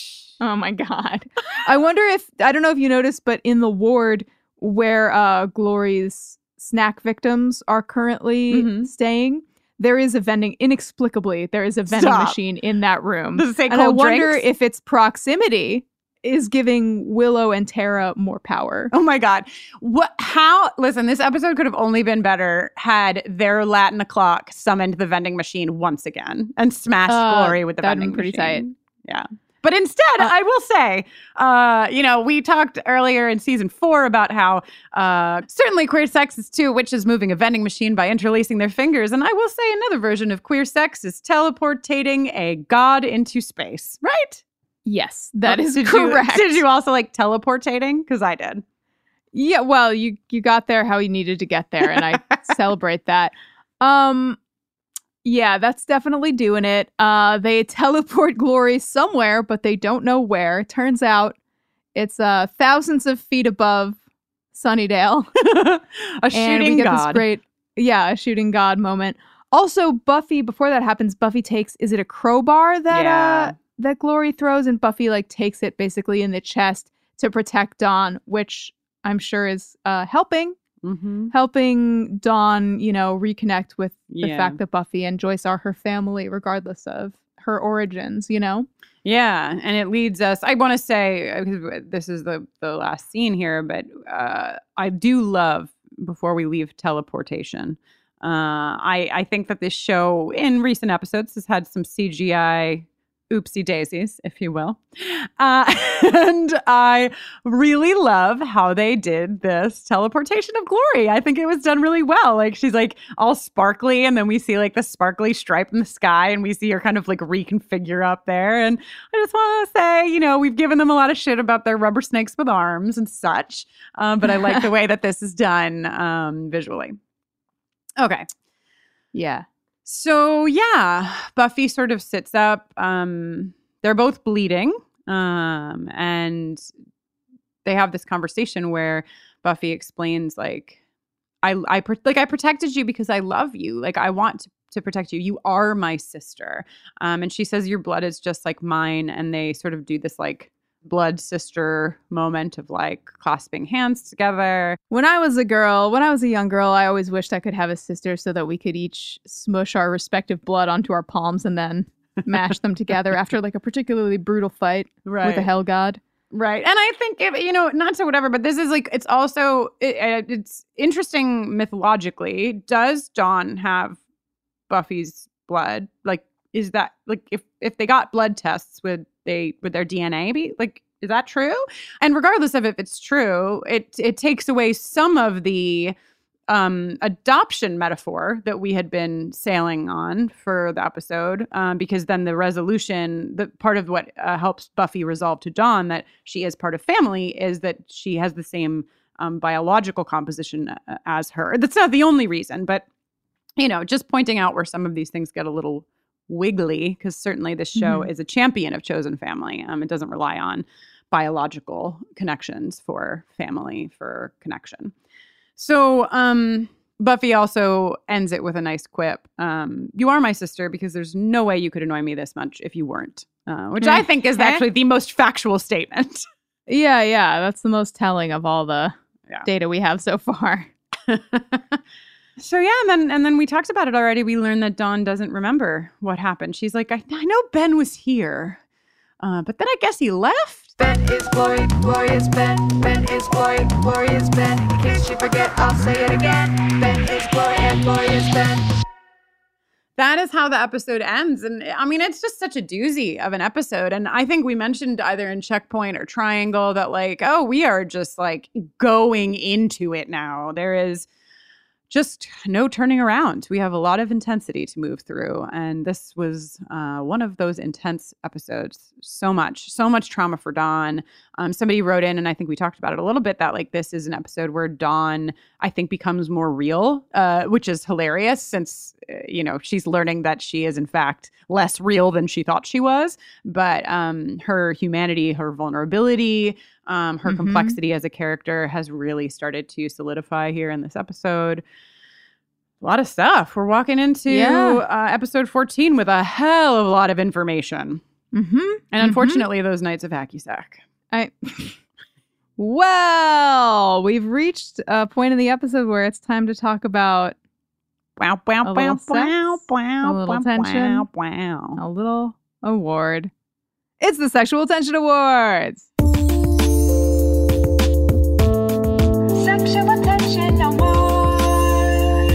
Oh my God. I wonder if, I don't know if you noticed, but in the ward where uh, Glory's snack victims are currently Mhm. staying, there is a vending, inexplicably, there is a vending Stop. machine in that room. Does it say and I cold wonder drinks? if its proximity is giving Willow and Tara more power. Oh my God. What, how, listen, this episode could have only been better had their Latin o'clock summoned the vending machine once again and smashed Uh, Glory with the that'd vending been pretty machine. tight. Yeah. But instead, Uh, I will say, uh, you know, we talked earlier in season four about how uh, certainly queer sex is too, which is moving a vending machine by interlacing their fingers. And I will say another version of queer sex is teleportating a god into space, right? Yes, that Oh, is did correct. You, did you also like teleportating? Because I did. Yeah, well, you you got there how you needed to get there, and I celebrate that. Um, yeah, that's definitely doing it. Uh, they teleport Glory somewhere, but they don't know where. Turns out it's uh thousands of feet above Sunnydale. a and we shooting get god. this great, yeah, a shooting god moment. Also, Buffy, before that happens, Buffy takes, is it a crowbar that Yeah. uh that Glory throws, and Buffy like takes it basically in the chest to protect Dawn, which I'm sure is uh helping Mm-hmm. helping Dawn, you know, reconnect with the Yeah. fact that Buffy and Joyce are her family, regardless of her origins, you know? Yeah, and it leads us. I want to say uh, 'cause this is the the last scene here, but uh, I do love before we leave teleportation. Uh, I I think that this show in recent episodes has had some C G I oopsie daisies, if you will, uh, and I really love how they did this teleportation of Glory. I think it was done really well. Like she's like all sparkly, and then we see like the sparkly stripe in the sky, and we see her kind of like reconfigure up there. And I just want to say, you know, we've given them a lot of shit about their rubber snakes with arms and such, um, but I like the way that this is done um, visually. Okay. Yeah. So yeah, Buffy sort of sits up. Um, they're both bleeding, um, and they have this conversation where Buffy explains, like, "I, I, pro- like, I protected you because I love you. Like, I want to, to protect you. You are my sister." Um, and she says, "Your blood is just like mine." And they sort of do this like blood sister moment of like clasping hands together. When I was a girl, when I was a young girl, I always wished I could have a sister so that we could each smush our respective blood onto our palms and then mash them together after like a particularly brutal fight Right. with a hell god. Right. And I think, if, you know, not to whatever, but this is like, it's also, it, it's interesting mythologically. Does Dawn have Buffy's blood? Like, is that, like, if, if they got blood tests, would they, would their D N A be, like, is that true? And regardless of if it's true, it it takes away some of the um, adoption metaphor that we had been sailing on for the episode, um, because then the resolution, the part of what uh, helps Buffy resolve to Dawn that she is part of family is that she has the same um, biological composition uh, as her. That's not the only reason, but, you know, just pointing out where some of these things get a little wiggly, because certainly this show Mm-hmm. is a champion of chosen family. Um, it doesn't rely on biological connections for family, for connection. So um, Buffy also ends it with a nice quip. Um, you are my sister because there's no way you could annoy me this much if you weren't, uh, which I think is actually the most factual statement. Yeah, yeah. That's the most telling of all the Yeah. data we have so far. So yeah, and then and then we talked about it already. We learned that Dawn doesn't remember what happened. She's like, I, I know Ben was here, uh, but then I guess he left. Ben is glorious, glorious Ben. Ben is glorious, glorious Ben. In case you forget, I'll say it again. Ben is glorious, glorious Ben. That is how the episode ends. And I mean, it's just such a doozy of an episode. And I think we mentioned either in Checkpoint or Triangle that like, oh, we are just like going into it now. There is just no turning around. We have a lot of intensity to move through. And this was uh, one of those intense episodes. So much, so much trauma for Dawn. Um, somebody wrote in, and I think we talked about it a little bit, that like this is an episode where Dawn, I think, becomes more real, uh, which is hilarious since, uh, you know, she's learning that she is in fact less real than she thought she was. But um, her humanity, her vulnerability, um, her Mhm. complexity as a character has really started to solidify here in this episode. A lot of stuff. We're walking into Yeah. uh, episode fourteen with a hell of a lot of information. Mm-hmm. And unfortunately, those nights of hacky sack. I well, we've reached a point in the episode where it's time to talk about Wow, wow, A wow, little sex, wow, wow, a little wow, tension. wow, wow. a little award. It's the Sexual Tension Awards. Sexual Tension Award.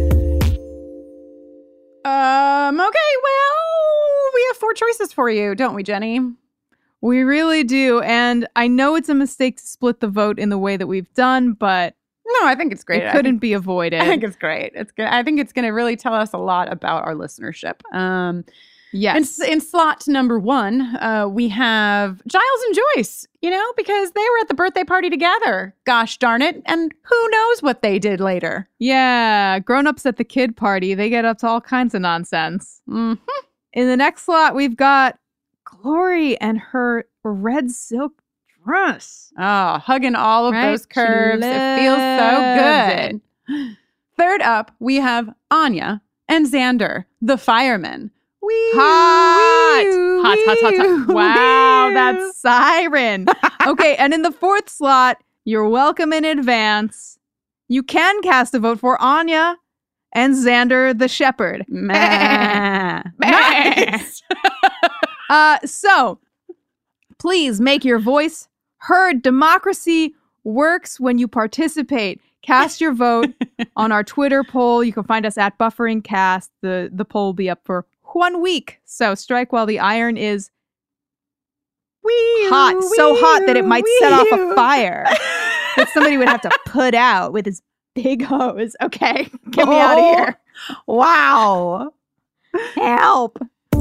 Um, okay, well, we have four choices for you, don't we, Jenny? We really do. And I know it's a mistake to split the vote in the way that we've done, but No, I think it's great. it I couldn't think- be avoided. I think it's great. It's good. I think it's going to really tell us a lot about our listenership. Um, yes. in, in slot number one, uh, we have Giles and Joyce, you know, because they were at the birthday party together. Gosh darn it. And who knows what they did later. yeah. Grown-ups at the kid party, they get up to all kinds of nonsense. Mhm. In the next slot, we've got Glory and her red silk dress. Oh, hugging all of Right? those She curves. It feels so loves good. Third up, we have Anya and Xander, the firemen. Wee, Hot. wee, Hot, hot, hot, hot. wee, Wow, wee. that's siren. Okay, and in the fourth slot, you're welcome in advance. You can cast a vote for Anya and Xander the shepherd. Meh. Nice. Uh, so, please make your voice heard. Democracy works when you participate. Cast your vote on our Twitter poll. You can find us at BufferingCast. The, the poll will be up for one week. So strike while the iron is Wee, hot. So hot that it might set off a wee. fire that somebody would have to put out with his big hose. Okay, get me out of Oh. here. Wow. Help.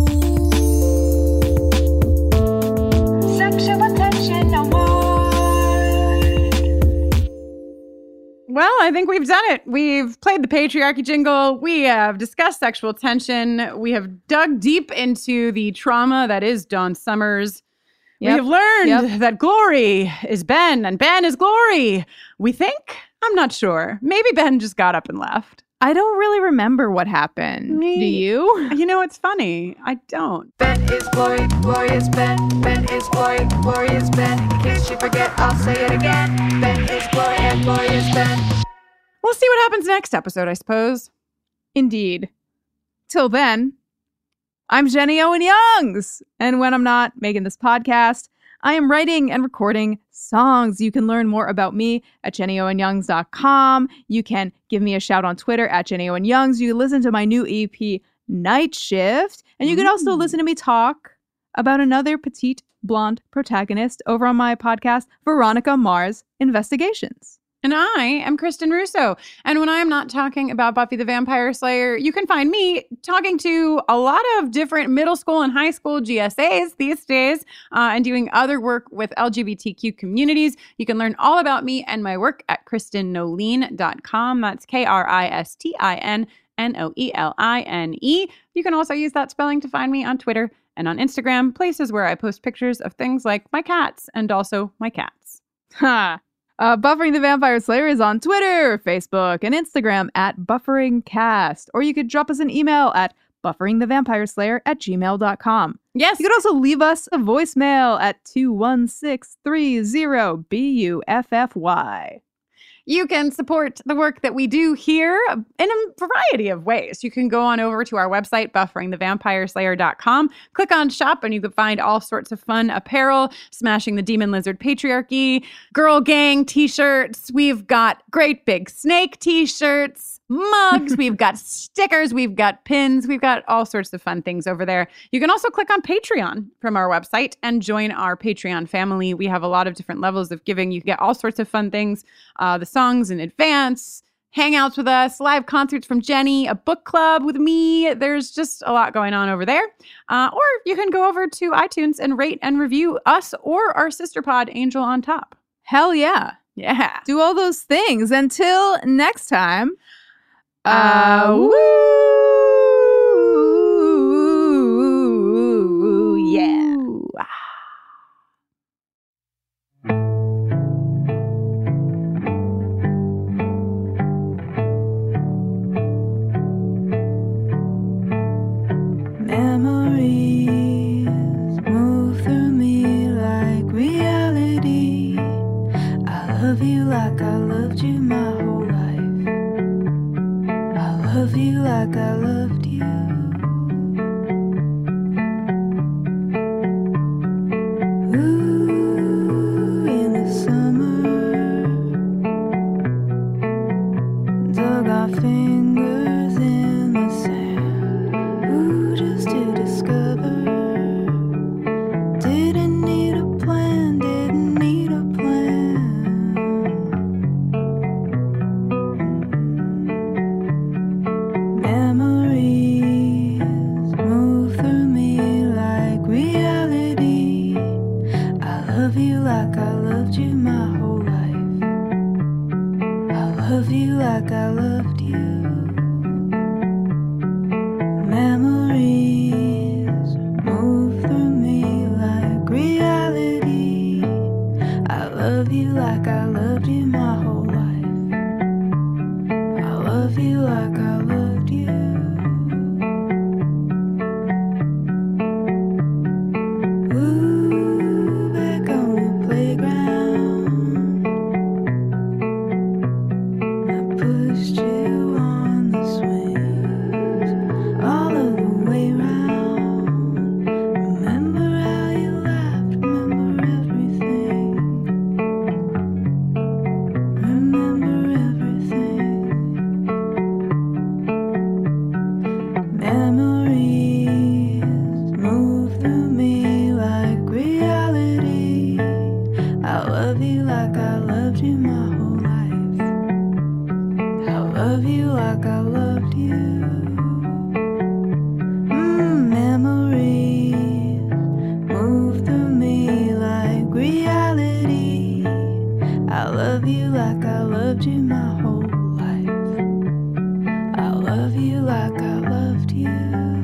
Sexual Tension Award. Well, I think we've done it. We've played the patriarchy jingle. We have discussed sexual tension. We have dug deep into the trauma that is Dawn Summers. We Yep. have learned Yep. that Glory is Ben and Ben is Glory. We think? I'm not sure. Maybe Ben just got up and left. I don't really remember what happened. Me- Do you? You know, it's funny. I don't. Ben is Glory, glorious Ben. Ben is Glory, glorious Ben. In case you forget, I'll say it again. Ben is Glory and glorious Ben. We'll see what happens next episode, I suppose. Indeed. Till then, I'm Jenny Owen Youngs. And when I'm not making this podcast, I am writing and recording songs. You can learn more about me at jenny owen youngs dot com. You can give me a shout on Twitter at jenny owen youngs. You can listen to my new E P, Night Shift. And you can also listen to me talk about another petite blonde protagonist over on my podcast, Veronica Mars Investigations. And I am Kristen Russo. And when I'm not talking about Buffy the Vampire Slayer, you can find me talking to a lot of different middle school and high school G S As these days uh, and doing other work with L G B T Q communities. You can learn all about me and my work at kristen noline dot com. That's K R I S T I N N O E L I N E. You can also use that spelling to find me on Twitter and on Instagram, places where I post pictures of things like my cats and also my cats. Ha! Uh, Buffering the Vampire Slayer is on Twitter, Facebook, and Instagram at BufferingCast. Or you could drop us an email at bufferingthevampireslayer at gmail dot com. Yes. You could also leave us a voicemail at two one six three zero B U F F Y. You can support the work that we do here in a variety of ways. You can go on over to our website, buffering the vampire slayer dot com, click on shop, and you can find all sorts of fun apparel, Smashing the Demon Lizard Patriarchy, Girl Gang t-shirts. We've got Great Big Snake t-shirts, mugs, we've got stickers, we've got pins, we've got all sorts of fun things over there. You can also click on Patreon from our website and join our Patreon family. We have a lot of different levels of giving. You can get all sorts of fun things, uh, the songs in advance, hangouts with us, live concerts from Jenny, a book club with me. There's just a lot going on over there. Uh, or you can go over to iTunes and rate and review us or our sister pod, Angel on Top. Hell yeah. Yeah. Do all those things. Until next time. Uh, woo! Yeah. Memories move through me like reality. I love you like I loved you my whole life. I love you like I loved you. Ooh, in the summer, dug our fingers in the sand. Ooh, just to discover. Didn't need a plan, didn't need a plan. Memories move through me like reality. I love you like I loved you my whole life. I love you like I loved you. Memories move through me like reality. I love you like I loved you my whole life. I love you like I loved you. Ooh, back on the playground, I pushed you on the swings all of the way round. Remember how you laughed, remember everything. Remember everything. Memories move through me like reality. I love you like I loved you my whole life. I love you like I loved you. Mm, memories move through me like reality. I love you like I loved you my whole life. I love you like I loved you.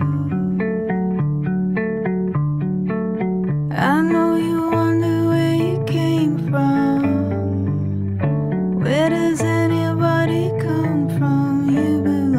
I know you wonder where you came from. Where does anybody come from? You belong.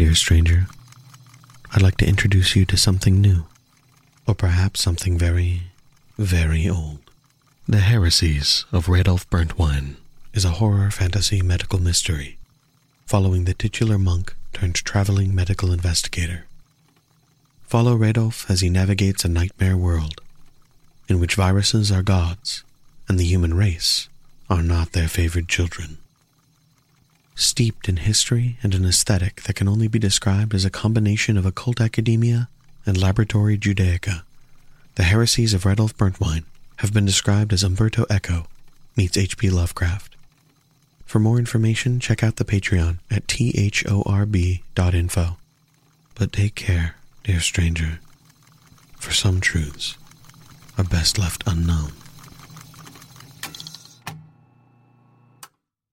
dear stranger, I'd like to introduce you to something new, or perhaps something very, very old. The Heresies of Radolf Burntwine is a horror fantasy medical mystery following the titular monk turned traveling medical investigator. Follow Radolf as he navigates a nightmare world in which viruses are gods and the human race are not their favored children. Steeped in history and an aesthetic that can only be described as a combination of occult academia and laboratory Judaica, the Heresies of Radolf Burntwine have been described as Umberto Eco meets H P Lovecraft. For more information, check out the Patreon at thorb dot info. But take care, dear stranger, for some truths are best left unknown.